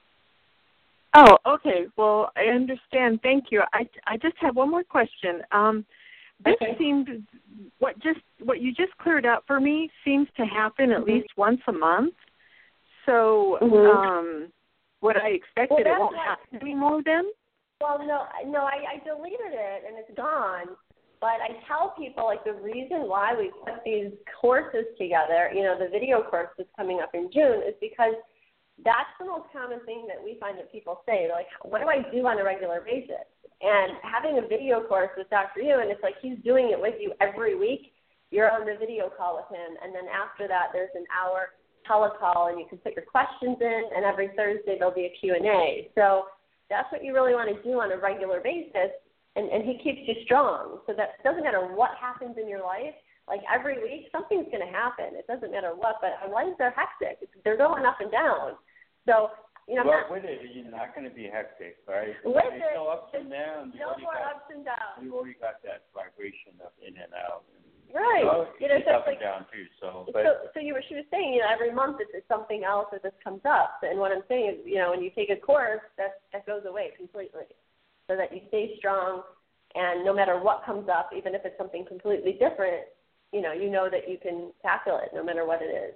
Oh, okay. Well, I understand. Thank you. I, I just have one more question. Um, this okay. seemed, what just what you just cleared up for me seems to happen at mm-hmm. least once a month. So mm-hmm. um, what I expected, well, it won't happen anymore then? Well, no, no, I, I deleted it and it's gone. But I tell people, like, the reason why we put these courses together, you know, the video course that's coming up in June, is because that's the most common thing that we find that people say. They're like, what do I do on a regular basis? And having a video course with Doctor Ewan, it's like he's doing it with you every week. You're on the video call with him. And then after that, there's an hour telecall, and you can put your questions in. And every Thursday, there'll be a Q and A. So that's what you really want to do on a regular basis, and, and he keeps you strong. So that it doesn't matter what happens in your life. Like every week, something's going to happen. It doesn't matter what, but our lives are hectic. It's, they're going up and down. So, you know. Well, with it, you're not going to be hectic, right? With it's it, so ups and downs. No more got, ups and downs. You already got that vibration of in and out. Right. So you know, it's so up like, and down too. So, but so, so you were, she was saying, you know, every month it's, it's something else or this comes up. And what I'm saying is, you know, when you take a course, that that goes away completely, so that you stay strong, and no matter what comes up, even if it's something completely different, you know, you know that you can tackle it no matter what it is.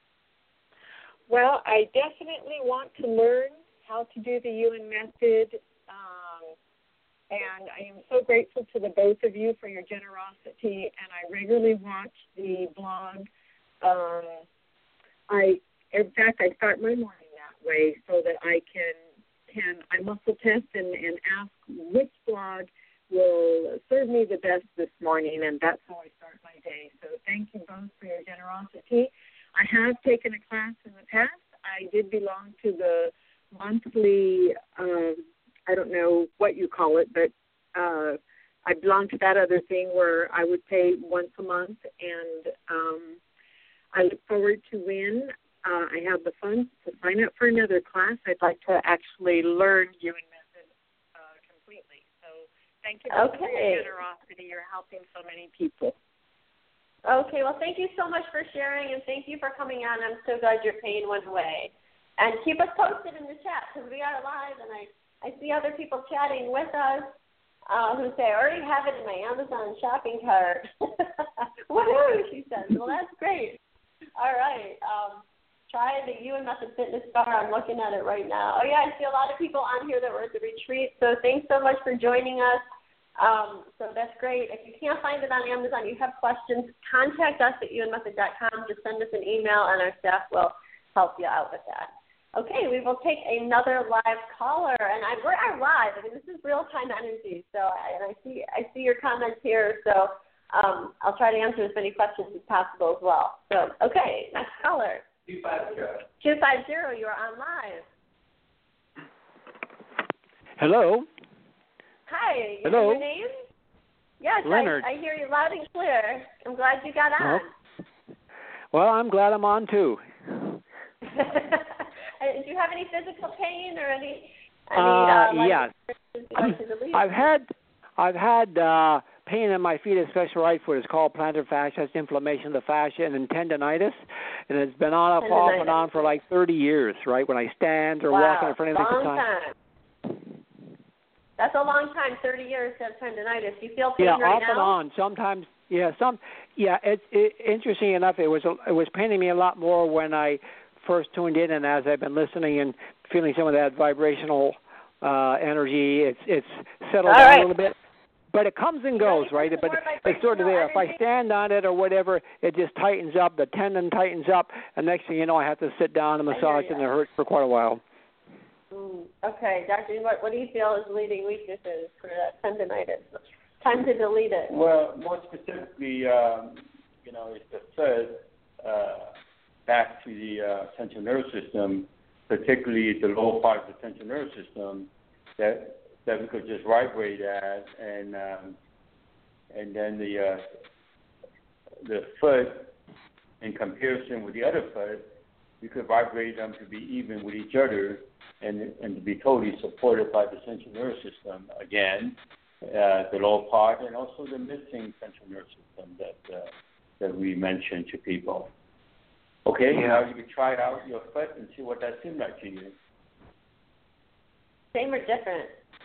Well, I definitely want to learn how to do the Ewan method. Um, And I am so grateful to the both of you for your generosity, and I regularly watch the blog. Um, I, in fact, I start my morning that way so that I can, can I muscle test and, and ask which blog will serve me the best this morning, and that's how I start my day. So thank you both for your generosity. I have taken a class in the past. I did belong to the monthly um, I don't know what you call it, but uh, I belong to that other thing where I would pay once a month, and um, I look forward to when uh, I have the funds to sign up for another class. I'd like to actually learn Ewan Method uh, completely. So thank you okay. for your generosity. You're helping so many people. Okay, well, thank you so much for sharing, and thank you for coming on. I'm so glad your pain went away. And keep us posted in the chat, because we are live, and I I see other people chatting with us uh, who say, I already have it in my Amazon shopping cart. Woohoo, she says. Well, that's great. All right. Um, try the Ewan Method Fitness Bar. I'm looking at it right now. Oh, yeah, I see a lot of people on here that were at the retreat. So thanks so much for joining us. Um, so that's great. If you can't find it on Amazon, you have questions, contact us at ewan method dot com. Just send us an email, and our staff will help you out with that. Okay, we will take another live caller, and I, we're live. I mean, this is real-time energy, so I, and I see I see your comments here, so um, I'll try to answer as many questions as possible as well. So, okay, next caller. two five zero. two five zero, you are on live. Hello. Hi, you Hello. know your name? Yes, Leonard. I, I hear you loud and clear. I'm glad you got on. Well, I'm glad I'm on, too. Do you have any physical pain or any? Uh, I mean, uh, yes. I've had I've had uh, pain in my feet, especially right foot. It's called plantar fasciitis. It's inflammation of the fascia and tendonitis, and it's been on up off and on for like thirty years. Right when I stand or wow. walk in front of the long time. That's a long time. Thirty years to have tendonitis. You feel pain yeah, right now? Yeah, off and on. Sometimes. Yeah, some. Yeah, it's it, interesting enough. It was it was paining me a lot more when I first tuned in, and as I've been listening and feeling some of that vibrational uh, energy, it's it's settled All down right. a little bit. but it comes and goes, right? But it's sort of there. If I stand on it or whatever, it just tightens up. The tendon tightens up, and next thing you know, I have to sit down and massage, and it hurts for quite a while. Mm, okay, Doctor, what, what do you feel is leading weaknesses for that tendonitis? Time to delete it. Well, more specifically, um, you know, it's the third uh, back to the uh, central nervous system, particularly the lower part of the central nervous system, that that we could just vibrate at, and um, and then the uh, the foot, in comparison with the other foot, we could vibrate them to be even with each other, and and to be totally supported by the central nervous system again, uh, the lower part, and also the missing central nervous system that uh, that we mentioned to people. Okay, yeah. Now you can try out your foot and see what that seems like to you. Same or different?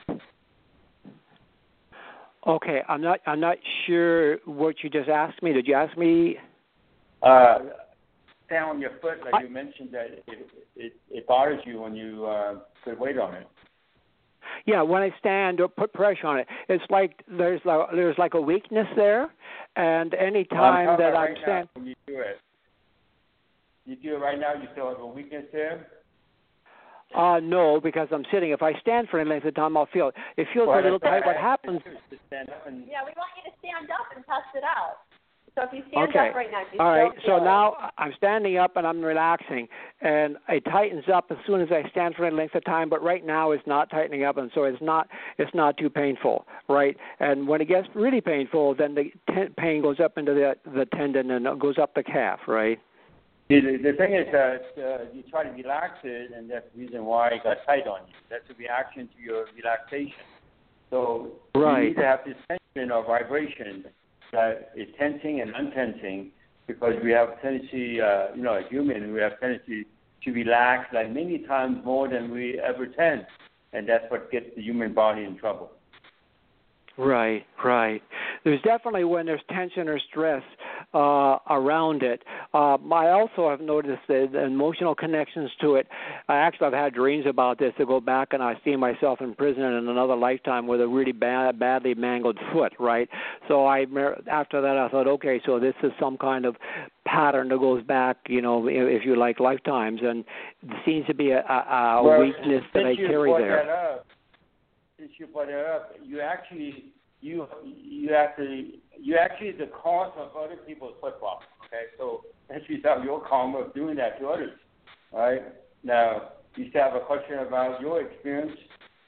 Okay, I'm not. I'm not sure what you just asked me. Did you ask me? Uh, down on your foot, like I, you mentioned that it, it it bothers you when you uh, put weight on it. Yeah, when I stand or put pressure on it, it's like there's like, there's like a weakness there, and any time well, that right I'm standing, when you do it, you do it right now. You feel like a weakness there. Uh, no, because I'm sitting. If I stand for any length of time, I'll feel it. It feels well, a little tight. Right. What happens? And... Yeah, we want you to stand up and test it out. So if you stand okay. up right now, do you all right. still So feel now it? I'm standing up and I'm relaxing, and it tightens up as soon as I stand for any length of time. But right now it's not tightening up, and so it's not it's not too painful, right? And when it gets really painful, then the ten- pain goes up into the the tendon and it goes up the calf, right? The, the thing is that uh, you try to relax it, and that's the reason why it got tight on you. That's a reaction to your relaxation. So right. you need to have this tension or vibration that is tensing and untensing, because we have a tendency, uh, you know, as human, we have a tendency to relax like many times more than we ever tense, and that's what gets the human body in trouble. Right, right. There's definitely when there's tension or stress uh, around it. Uh, I also have noticed the, the emotional connections to it. I actually, I've had dreams about this to go back, and I see myself in prison in another lifetime with a really bad, badly mangled foot, right? So I, after that, I thought, okay, so this is some kind of pattern that goes back, you know, if you like, lifetimes, and there seems to be a, a, a well, weakness that I carry there. That up, since you brought it up, you actually you you actually you actually the cause of other people's foot problems. Okay, so that's yourself your karma of doing that to others. All right. Now you still have a question about your experience.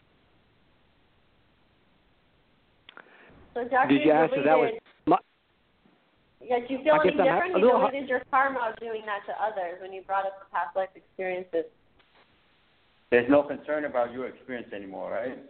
So Doctor Did you answer that? Was my, yeah, do you feel any different? Ha- you deleted your karma of doing that to others when you brought up the past life experiences. There's no concern about your experience anymore, right?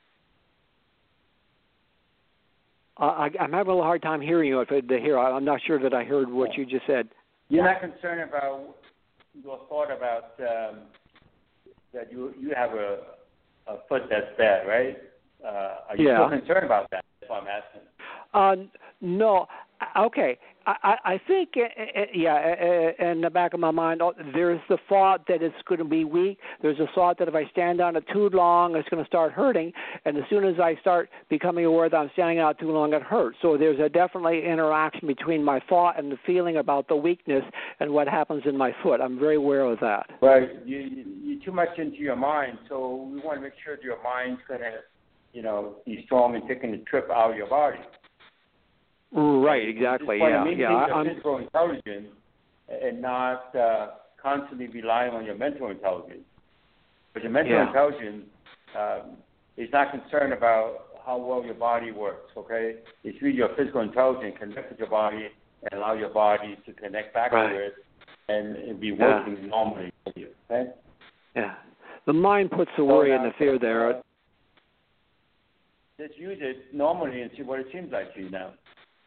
Uh, I, I'm having a little hard time hearing you. If to hear, I'm not sure that I heard what you just said. You're not concerned about your thought about um, that you you have a, a foot that's bad, right? Uh, are you yeah. still concerned about that? That's what I'm asking. Uh, no. Okay. I, I think, uh, yeah, uh, in the back of my mind, there's the thought that it's going to be weak. There's a thought that if I stand on it too long, it's going to start hurting. And as soon as I start becoming aware that I'm standing out too long, it hurts. So there's a definitely interaction between my thought and the feeling about the weakness and what happens in my foot. I'm very aware of that. Right. You, you, you're too much into your mind, so we want to make sure that your mind's going to, you know, be strong and taking the trip out of your body. Right, exactly. Yeah, yeah. I'm physical intelligence and not uh, constantly relying on your mental intelligence. But your mental yeah. intelligence um, is not concerned about how well your body works. Okay, it's really your physical intelligence connect with your body and allow your body to connect back right. to it and, and be working yeah. normally for you. Okay. Yeah, the mind puts the worry so now, and the fear there. Uh, just use it normally and see what it seems like to you now.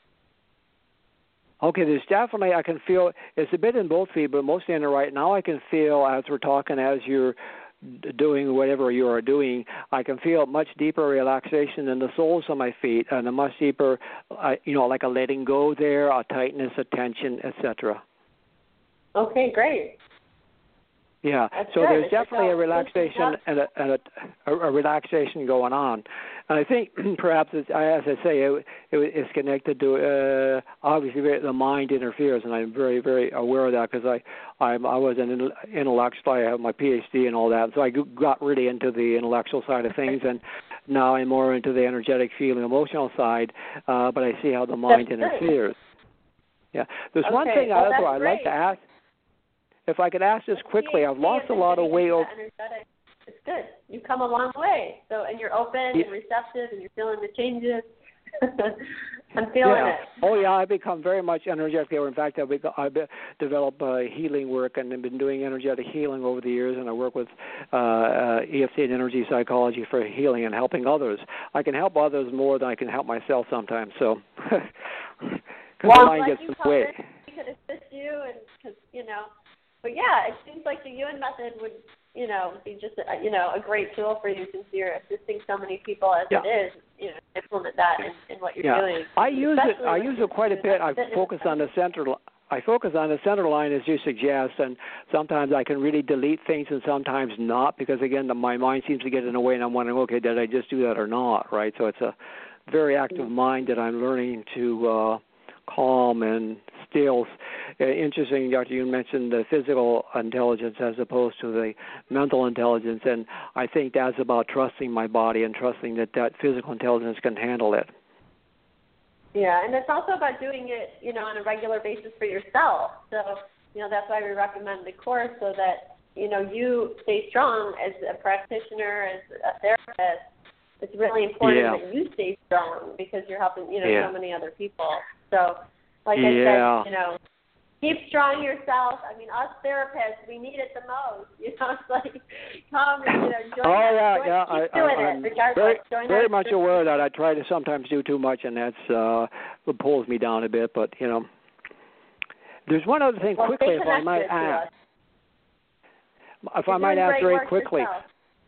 Okay, there's definitely, I can feel, it's a bit in both feet, but mostly in the right. Now I can feel, as we're talking, as you're doing whatever you are doing, I can feel much deeper relaxation in the soles of my feet and a much deeper, uh, you know, like a letting go there, a tightness, a tension, et cetera. Okay, great. Yeah, That's so good. there's It's definitely a about- relaxation and a, and a, a, a relaxation going on, and I think perhaps it's, as I say, it, it, it's connected to uh, obviously the mind interferes, and I'm very very aware of that because I I'm, I was an intellectual, I have my P H D and all that, so I got really into the intellectual side of things, and now I'm more into the energetic, feeling, emotional side, uh, but I see how the mind That's interferes. Yeah, there's okay. one thing well, I also I'd great. like to ask. If I could ask this quickly, I've lost a lot of weight. Energetic. It's good. You've come a long way. So, and you're open yeah. and receptive, and you're feeling the changes. I'm feeling yeah. it. Oh yeah, I've become very much energetic. In fact, I've, become, I've developed uh, healing work and I've been doing energetic healing over the years. And I work with uh, uh, E F T and energy psychology for healing and helping others. I can help others more than I can help myself sometimes. So, because well, the mind like gets you in the way. We could assist you, and because you know. But yeah, it seems like the U N method would, you know, be just a, you know a great tool for you since you're assisting so many people as yeah. it is. You know, implement that in, in what you're yeah. doing. I use Especially it. I use it quite a bit. I focus on the center. I focus on the center line as you suggest, and sometimes I can really delete things, and sometimes not, because again, the, my mind seems to get in the way, and I'm wondering, okay, did I just do that or not? Right. So it's a very active mm-hmm. mind that I'm learning to uh, calm and still. Uh, interesting, Doctor You mentioned the physical intelligence as opposed to the mental intelligence, and I think that's about trusting my body and trusting that that physical intelligence can handle it. Yeah, and it's also about doing it, you know, on a regular basis for yourself. So, you know, that's why we recommend the course so that, you know, you stay strong as a practitioner, as a therapist. It's really important yeah. that you stay strong because you're helping, you know, yeah. so many other people. So, like yeah. I said, you know, keep strong yourself. I mean, us therapists, we need it the most. You know, it's like, come and, you know, join oh, us. yeah, join, yeah. keep I, doing I, it, I'm regardless. very, join very us. much aware of that. I try to sometimes do too much, and that's uh, it pulls me down a bit. But, you know, there's one other thing well, quickly, if I might add. If You're I might add very quickly. Yourself.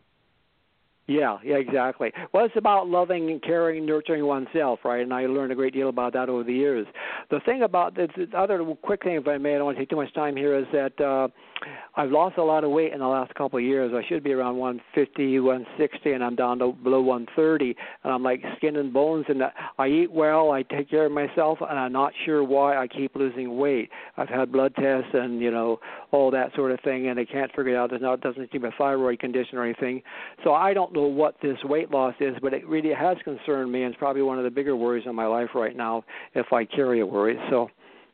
Yeah, yeah, exactly. Well, it's about loving and caring, nurturing oneself, right? And I learned a great deal about that over the years. The thing about this, the other quick thing, if I may, I don't want to take too much time here, is that uh, I've lost a lot of weight in the last couple of years. I should be around one fifty, one sixty, and I'm down to below one thirty. And I'm like skin and bones, and I eat well, I take care of myself, and I'm not sure why I keep losing weight. I've had blood tests and, you know, all that sort of thing, and I can't figure it out. There's not, it doesn't seem a thyroid condition or anything. So I don't know what this weight loss is, but it really has concerned me, and it's probably one of the bigger worries in my life right now if I carry a worry. So,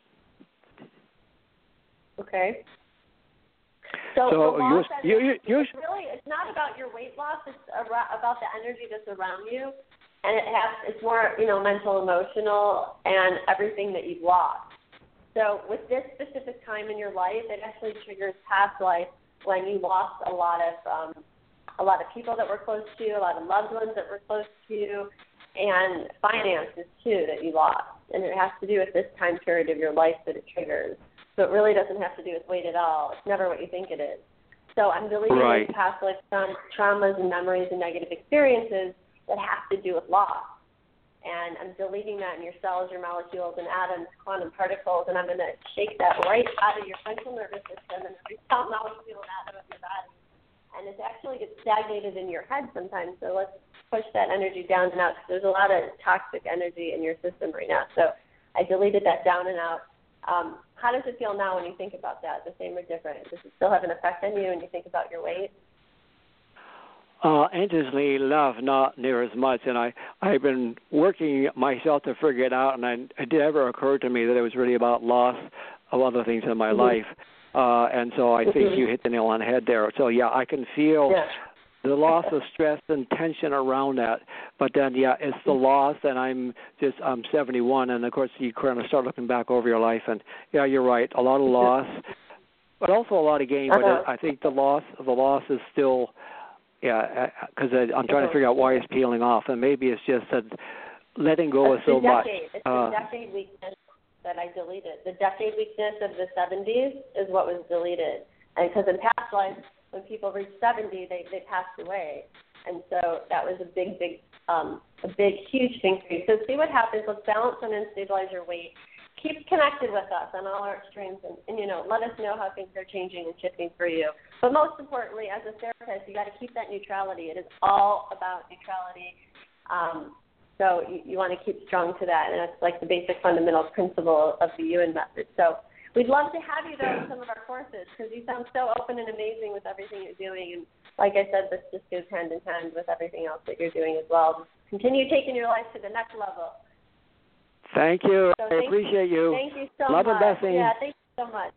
okay. So, so the loss you, you, you, you, it's really, it's not about your weight loss. It's about the energy that's around you, and it has it's more, you know, mental, emotional, and everything that you've lost. So with this specific time in your life, it actually triggers past life when you lost a lot of um, a lot of people that were close to you, a lot of loved ones that were close to you, and finances too that you lost. And it has to do with this time period of your life that it triggers. So it really doesn't have to do with weight at all. It's never what you think it is. So I'm deleting right. these past life tra- traumas and memories and negative experiences that have to do with loss. And I'm deleting that in your cells, your molecules, and atoms, quantum particles, and I'm going to shake that right out of your central nervous system and every cell, molecule, and atom of your body. And it actually gets stagnated in your head sometimes, so let's push that energy down and out, because there's a lot of toxic energy in your system right now. So I deleted that down and out. Um, how does it feel now when you think about that, the same or different? Does it still have an effect on you when you think about your weight? Uh, interestingly enough, not near as much, and I, I've been working myself to figure it out, and I, it never occurred to me that it was really about loss of other things in my mm-hmm. life. Uh, and so I think mm-hmm. you hit the nail on the head there. So, yeah, I can feel yeah. the loss of stress and tension around that. But then, yeah, it's the loss, and I'm just I'm seventy-one, and, of course, you kind of start looking back over your life. And, yeah, you're right, a lot of loss, but also a lot of gain. Uh-huh. But I think the loss, the loss is still, yeah, because I'm trying to figure out why it's peeling off. And maybe it's just that letting go it's of so decade. much. It's uh, the decade weakness that I deleted. The decade weakness of the seventies is what was deleted. And because in past lives, when people reach seventy, they, they passed away. And so that was a big, big, um, a big, huge thing for you. So see what happens. Let's balance and then stabilize your weight. keep connected with us on all our streams, and, and, you know, let us know how things are changing and shifting for you. But most importantly, as a therapist, you got to keep that neutrality. It is all about neutrality. Um, so you, you want to keep strong to that, and that's like the basic fundamental principle of the Ewan method. So we'd love to have you, though, in some of our courses, because you sound so open and amazing with everything you're doing. And like I said, this just goes hand in hand with everything else that you're doing as well. Continue taking your life to the next level. Thank you. So I thank, appreciate you. Thank you so Love much. and blessings. Yeah, thank you so much.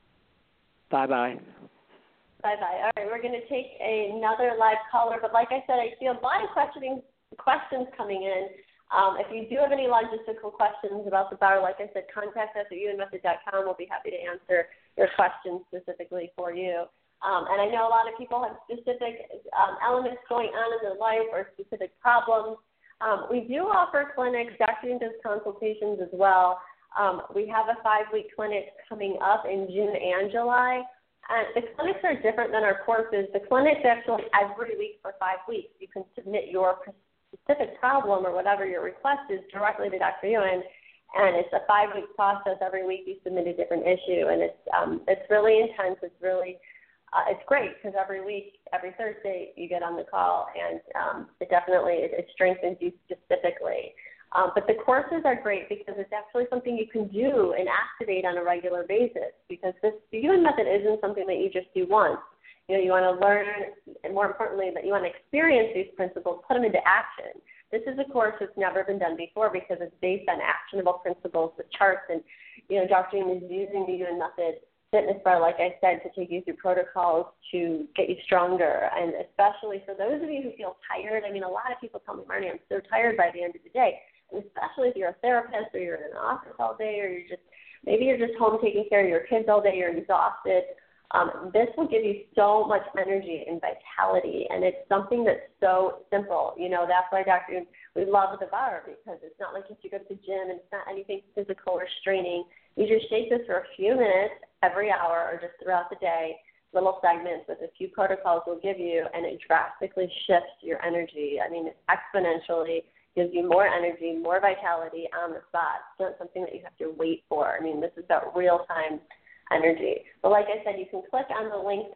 Bye-bye. Bye-bye. All right, we're going to take another live caller. But like I said, I see a lot of questioning, questions coming in. Um, if you do have any logistical questions about the bar, like I said, contact us at ewan method dot com. We'll be happy to answer your questions specifically for you. Um, and I know a lot of people have specific um, elements going on in their life or specific problems. Um, we do offer clinics, Doctor does consultations as well. Um, we have a five-week clinic coming up in June and July. And the clinics are different than our courses. The clinic's actually every week for five weeks. You can submit your specific problem or whatever your request is directly to Doctor Ewan, and it's a five-week process. Every week you submit a different issue, and it's um, it's really intense. It's really Uh, it's great because every week, every Thursday, you get on the call, and um, it definitely it, it strengthens you specifically. Um, but the courses are great because it's actually something you can do and activate on a regular basis, because this the Ewan method isn't something that you just do once. You know, you want to learn, and more importantly, that you want to experience these principles, put them into action. This is a course that's never been done before because it's based on actionable principles with charts, and, you know, Doctor Ewan is using the Ewan method Fitness Bar, like I said, to take you through protocols to get you stronger, and especially for those of you who feel tired. I mean, a lot of people tell me, Marnie, I'm so tired by the end of the day, and especially if you're a therapist or you're in an office all day, or you're just maybe you're just home taking care of your kids all day, you're exhausted. Um, this will give you so much energy and vitality, and it's something that's so simple. You know, that's why, Doctor we love the bar, because it's not like if you go to the gym and it's not anything physical or straining. You just take this for a few minutes every hour or just throughout the day, little segments with a few protocols we'll give you, and it drastically shifts your energy. I mean, it exponentially gives you more energy, more vitality on the spot. It's not something that you have to wait for. I mean, this is that real-time energy. But like I said, you can click on the link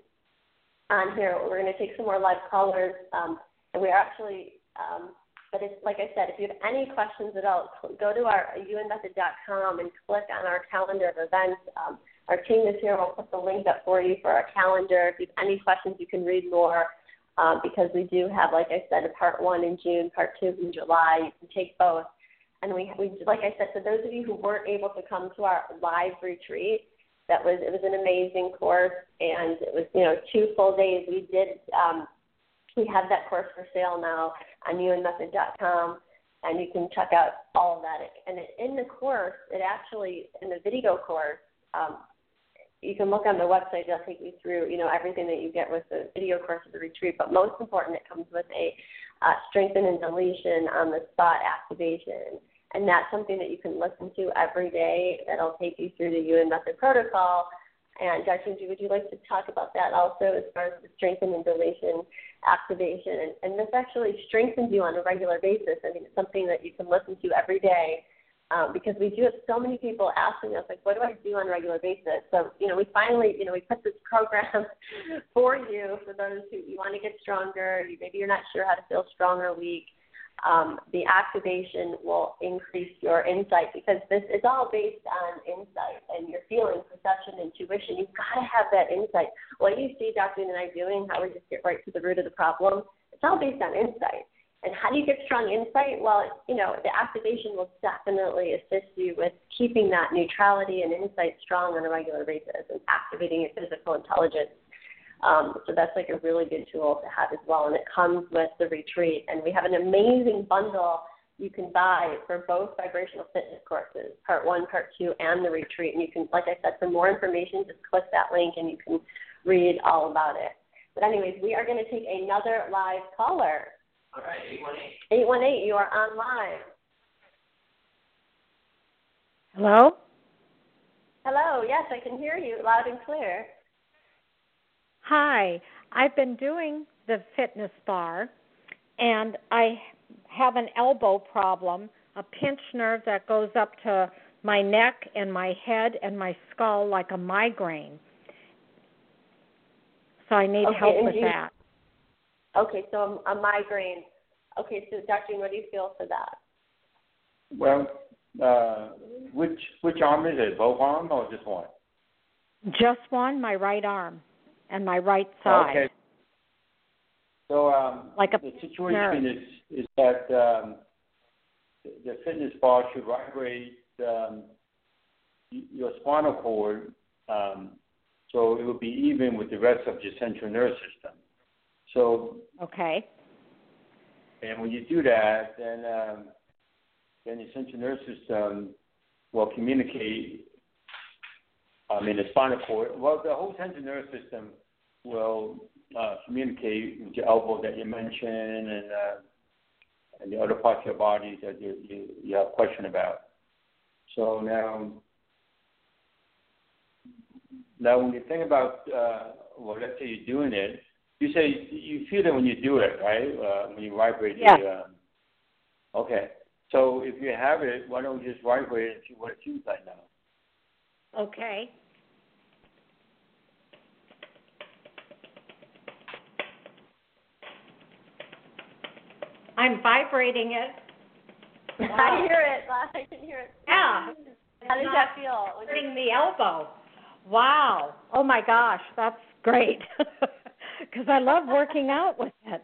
on here. We're going to take some more live callers, um, and we're actually um, – But it's like I said, if you have any questions at all, go to our ewan method dot com and click on our calendar of events. Um, our team is here. We'll put the link up for you for our calendar. If you have any questions, you can read more, um, because we do have, like I said, a part one in June, part two in July. You can take both. And we, we, like I said, for those of you who weren't able to come to our live retreat, that was it was an amazing course, and it was, you know, two full days. We did. Um, We have that course for sale now on ewan method dot com, and you can check out all of that. And in the course, it actually, in the video course, um, you can look on the website. They'll take you through, you know, everything that you get with the video course of the retreat. But most important, it comes with a uh, strengthen and deletion on the spot activation. And that's something that you can listen to every day. That'll take you through the Ewan method protocol. And Doctor G, would you like to talk about that also, as far as the strengthen and deletion activation? And, and this actually strengthens you on a regular basis. I mean, it's something that you can listen to every day, um, because we do have so many people asking us, like, what do I do on a regular basis? So, you know, we finally, you know, we put this program for you, for those who you want to get stronger. Maybe you're not sure how to feel strong or weak. Um, the activation will increase your insight, because this is all based on insight and your feeling, perception, intuition. You've got to have that insight. What you see Doctor and I doing, how we just get right to the root of the problem, it's all based on insight. And how do you get strong insight? Well, you know, the activation will definitely assist you with keeping that neutrality and insight strong on a regular basis and activating your physical intelligence. Um, so that's like a really good tool to have as well, and it comes with the retreat. And we have an amazing bundle you can buy for both vibrational fitness courses, part one, part two, and the retreat. And you can, like I said, for more information, just click that link and you can read all about it. But anyways, we are going to take another live caller. All right, eight one eight. eight one eight, you are on live. Hello? Hello, yes, I can hear you loud and clear. Hi, I've been doing the fitness bar, and I have an elbow problem, a pinched nerve that goes up to my neck and my head and my skull like a migraine. So I need okay, help with you, that. Okay, so a, a migraine. Okay, so Doctor Yuen, what do you feel for that? Well, uh, which which arm is it? Both arms or just one? Just one, my right arm and my right side. Okay. So um, like a the situation is, is that um, the fitness bar should vibrate um, your spinal cord, um, so it will be even with the rest of your central nervous system. So okay. And when you do that, then um, then your central nervous system will communicate. I mean, the spinal cord. Well, the whole central nervous system will uh, communicate with your elbow that you mentioned, and uh, and the other parts of your body that you you, you have a question about. So now, now when you think about, uh, well, let's say you're doing it, you say you feel it when you do it, right? Uh, when you vibrate. Yeah. The, um, okay. So if you have it, why don't you just vibrate and see what it feels like now? Okay. I'm vibrating it. Wow. I hear it. I can hear it. Yeah. How does that feel? Hurting the elbow. Wow. Oh my gosh, that's great. Because I love working out with it.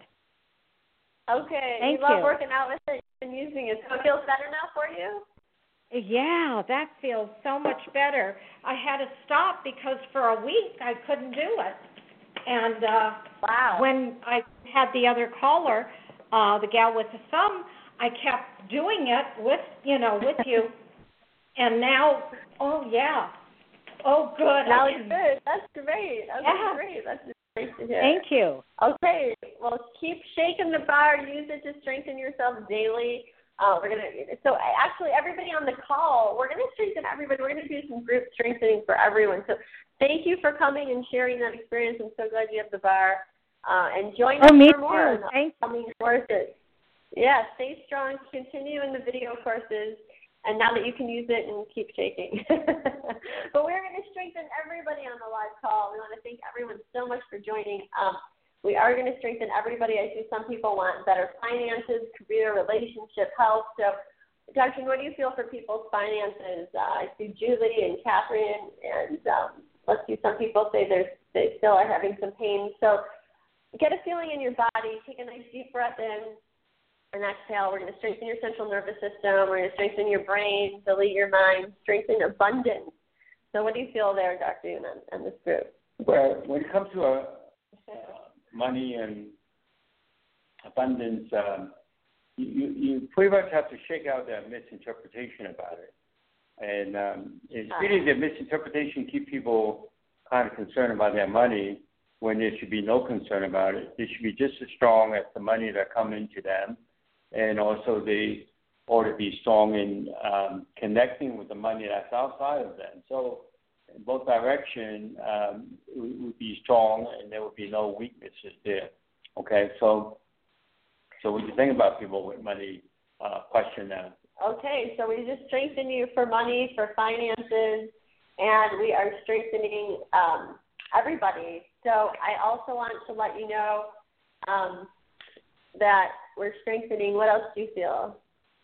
Okay. Thank you love you. working out with it and using it. So it feels better now for you? Yeah, that feels so much better. I had to stop because for a week I couldn't do it. And uh, wow. when I had the other caller, uh, the gal with the thumb, I kept doing it with, you know, with you. And now, oh, yeah. Oh, good. Now I it's can... good. That's great. Okay, yeah. great. That's great to hear. Thank you. Okay. Well, keep shaking the bar. Use it to strengthen yourself daily. Uh, we're gonna. So actually, everybody on the call, we're gonna strengthen everybody. We're gonna do some group strengthening for everyone. So thank you for coming and sharing that experience. I'm so glad you have the bar. Uh, and join oh, us me for more on too. the Thank upcoming courses. Yeah, stay strong. Continue in the video courses. And now that you can use it and keep shaking. But we're going to strengthen everybody on the live call. We want to thank everyone so much for joining. Um, we are going to strengthen everybody. I see some people want better finances, career, relationship, health. So, Doctor, what do you feel for people's finances? Uh, I see Julie and Catherine, and um, let's see, some people say there's, they still are having some pain. So get a feeling in your body. Take a nice deep breath in. And exhale, we're going to strengthen your central nervous system. We're going to strengthen your brain, delete your mind, strengthen abundance. So what do you feel there, Doctor Yuen, and this group? Well, when it comes to uh, money and abundance, um, you, you pretty much have to shake out that misinterpretation about it. And um, it's really the misinterpretation keep people kind of concerned about their money when there should be no concern about it. They should be just as strong as the money that come into them. And also they ought to be strong in um, connecting with the money that's outside of them. So in both directions, um, it would be strong and there would be no weaknesses there. Okay, so so what do you think about people with money uh, question now? Okay, so we just strengthen you for money, for finances, and we are strengthening um, everybody. So I also want to let you know um, that we're strengthening. What else do you feel?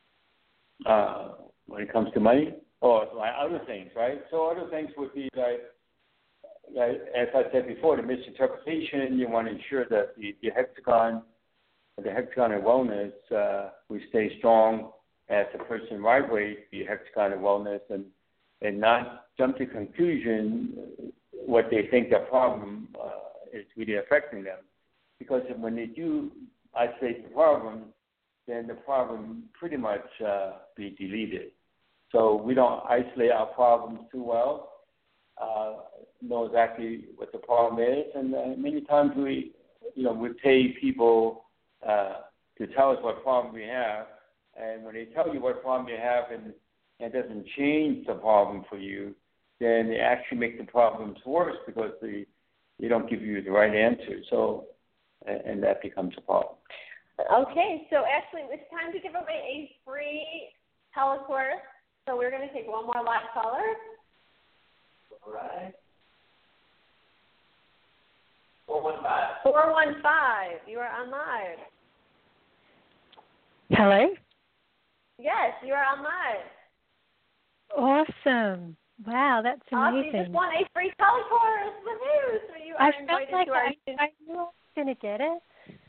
Uh, when it comes to money? Or like other things, right? So other things would be like, like as I said before, the misinterpretation. You want to ensure that the, the hexagon, the hexagon of wellness, uh, we stay strong as a person vibrates the hexagon of wellness and, and not jump to conclusion what they think their problem uh, is really affecting them. Because when they do isolate the problem, then the problem pretty much uh, be deleted. So we don't isolate our problems too well, uh, know exactly what the problem is, and uh, many times we, you know, we pay people uh, to tell us what problem we have, and when they tell you what problem you have and it doesn't change the problem for you, then they actually make the problems worse because they, they don't give you the right answer. So, and, and that becomes a problem. Okay, so actually it's time to give away a free telecourse. So we're going to take one more live caller. All right. four one five. four one five. You are on live. Hello? Yes, you are on live. Awesome. Wow, that's amazing. Awesome. You just won a free color course. Woohoo! So you are I invited felt like to our I, I knew I was going to get it.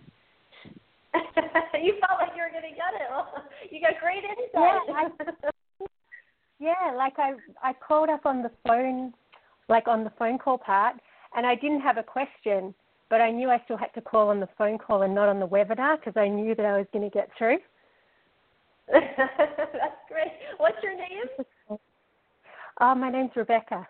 You felt like you were going to get it. Well, you got great insight. Yeah, I, yeah, like I I called up on the phone, like on the phone call part, and I didn't have a question, but I knew I still had to call on the phone call and not on the webinar because I knew that I was going to get through. That's great. What's your name? Uh, my name's Rebecca.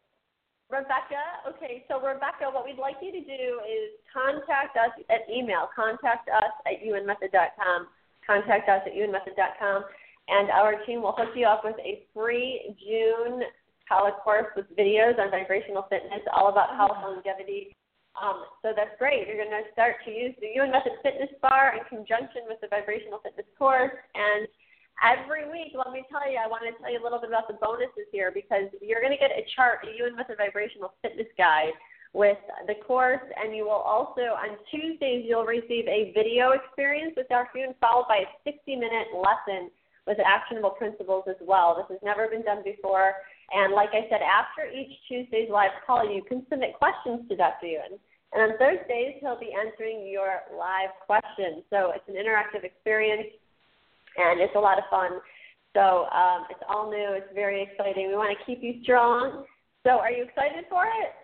Rebecca. Okay, so Rebecca, what we'd like you to do is contact us at email. Contact us at u n method dot com. Contact us at u n method dot com, and our team will hook you up with a free June college course with videos on vibrational fitness, all about health, longevity. Um, so that's great. You're going to start to use the U N Method Fitness Bar in conjunction with the Vibrational Fitness course. And every week, let me tell you, I want to tell you a little bit about the bonuses here because you're going to get a chart, a U N Method Vibrational Fitness Guide with the course. And you will also, on Tuesdays, you'll receive a video experience with Doctor Yuen followed by a sixty-minute lesson with actionable principles as well. This has never been done before. And like I said, after each Tuesday's live call, you can submit questions to Doctor Yuen. And on Thursdays, he'll be answering your live questions. So it's an interactive experience, and it's a lot of fun. So um, it's all new. It's very exciting. We want to keep you strong. So are you excited for it?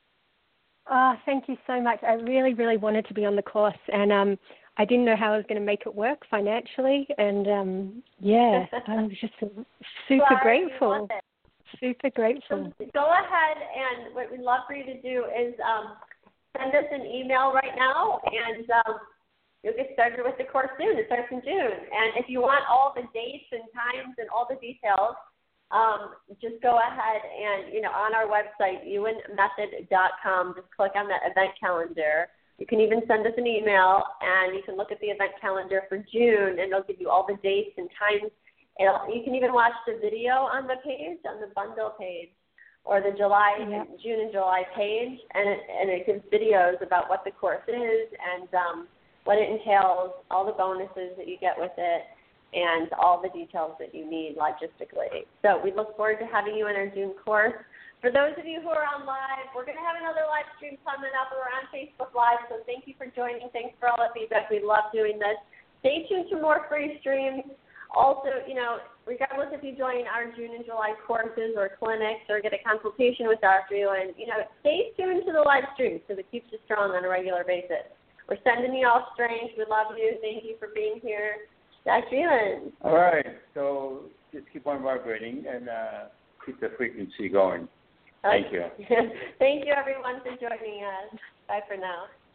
Oh, thank you so much. I really, really wanted to be on the course, and um, I didn't know how I was going to make it work financially. And, um, yeah, I'm just super Glad grateful. Super grateful. So go ahead, and what we'd love for you to do is um, send us an email right now, and um, you'll get started with the course soon. It starts in June. And if you want all the dates and times and all the details, um, just go ahead and, you know, on our website, u n method dot com, just click on that event calendar. You can even send us an email, and you can look at the event calendar for June, and it'll give you all the dates and times. It'll, you can even watch the video on the page, on the bundle page, or the July, yep. June and July page, and it, and it gives videos about what the course is and um, what it entails, all the bonuses that you get with it, and all the details that you need logistically. So we look forward to having you in our June course. For those of you who are on live, we're going to have another live stream coming up. We're on Facebook Live, so thank you for joining. Thanks for all the feedback. We love doing this. Stay tuned for more free streams. Also, you know, regardless if you join our June and July courses or clinics or get a consultation with Doctor Yuen, you know, stay tuned to the live streams because it keeps you strong on a regular basis. We're sending you all strength. We love you. Thank you for being here. Doctor Yuen. All right. So just keep on vibrating and uh, keep the frequency going. Thank you. Thank you, everyone, for joining us. Bye for now.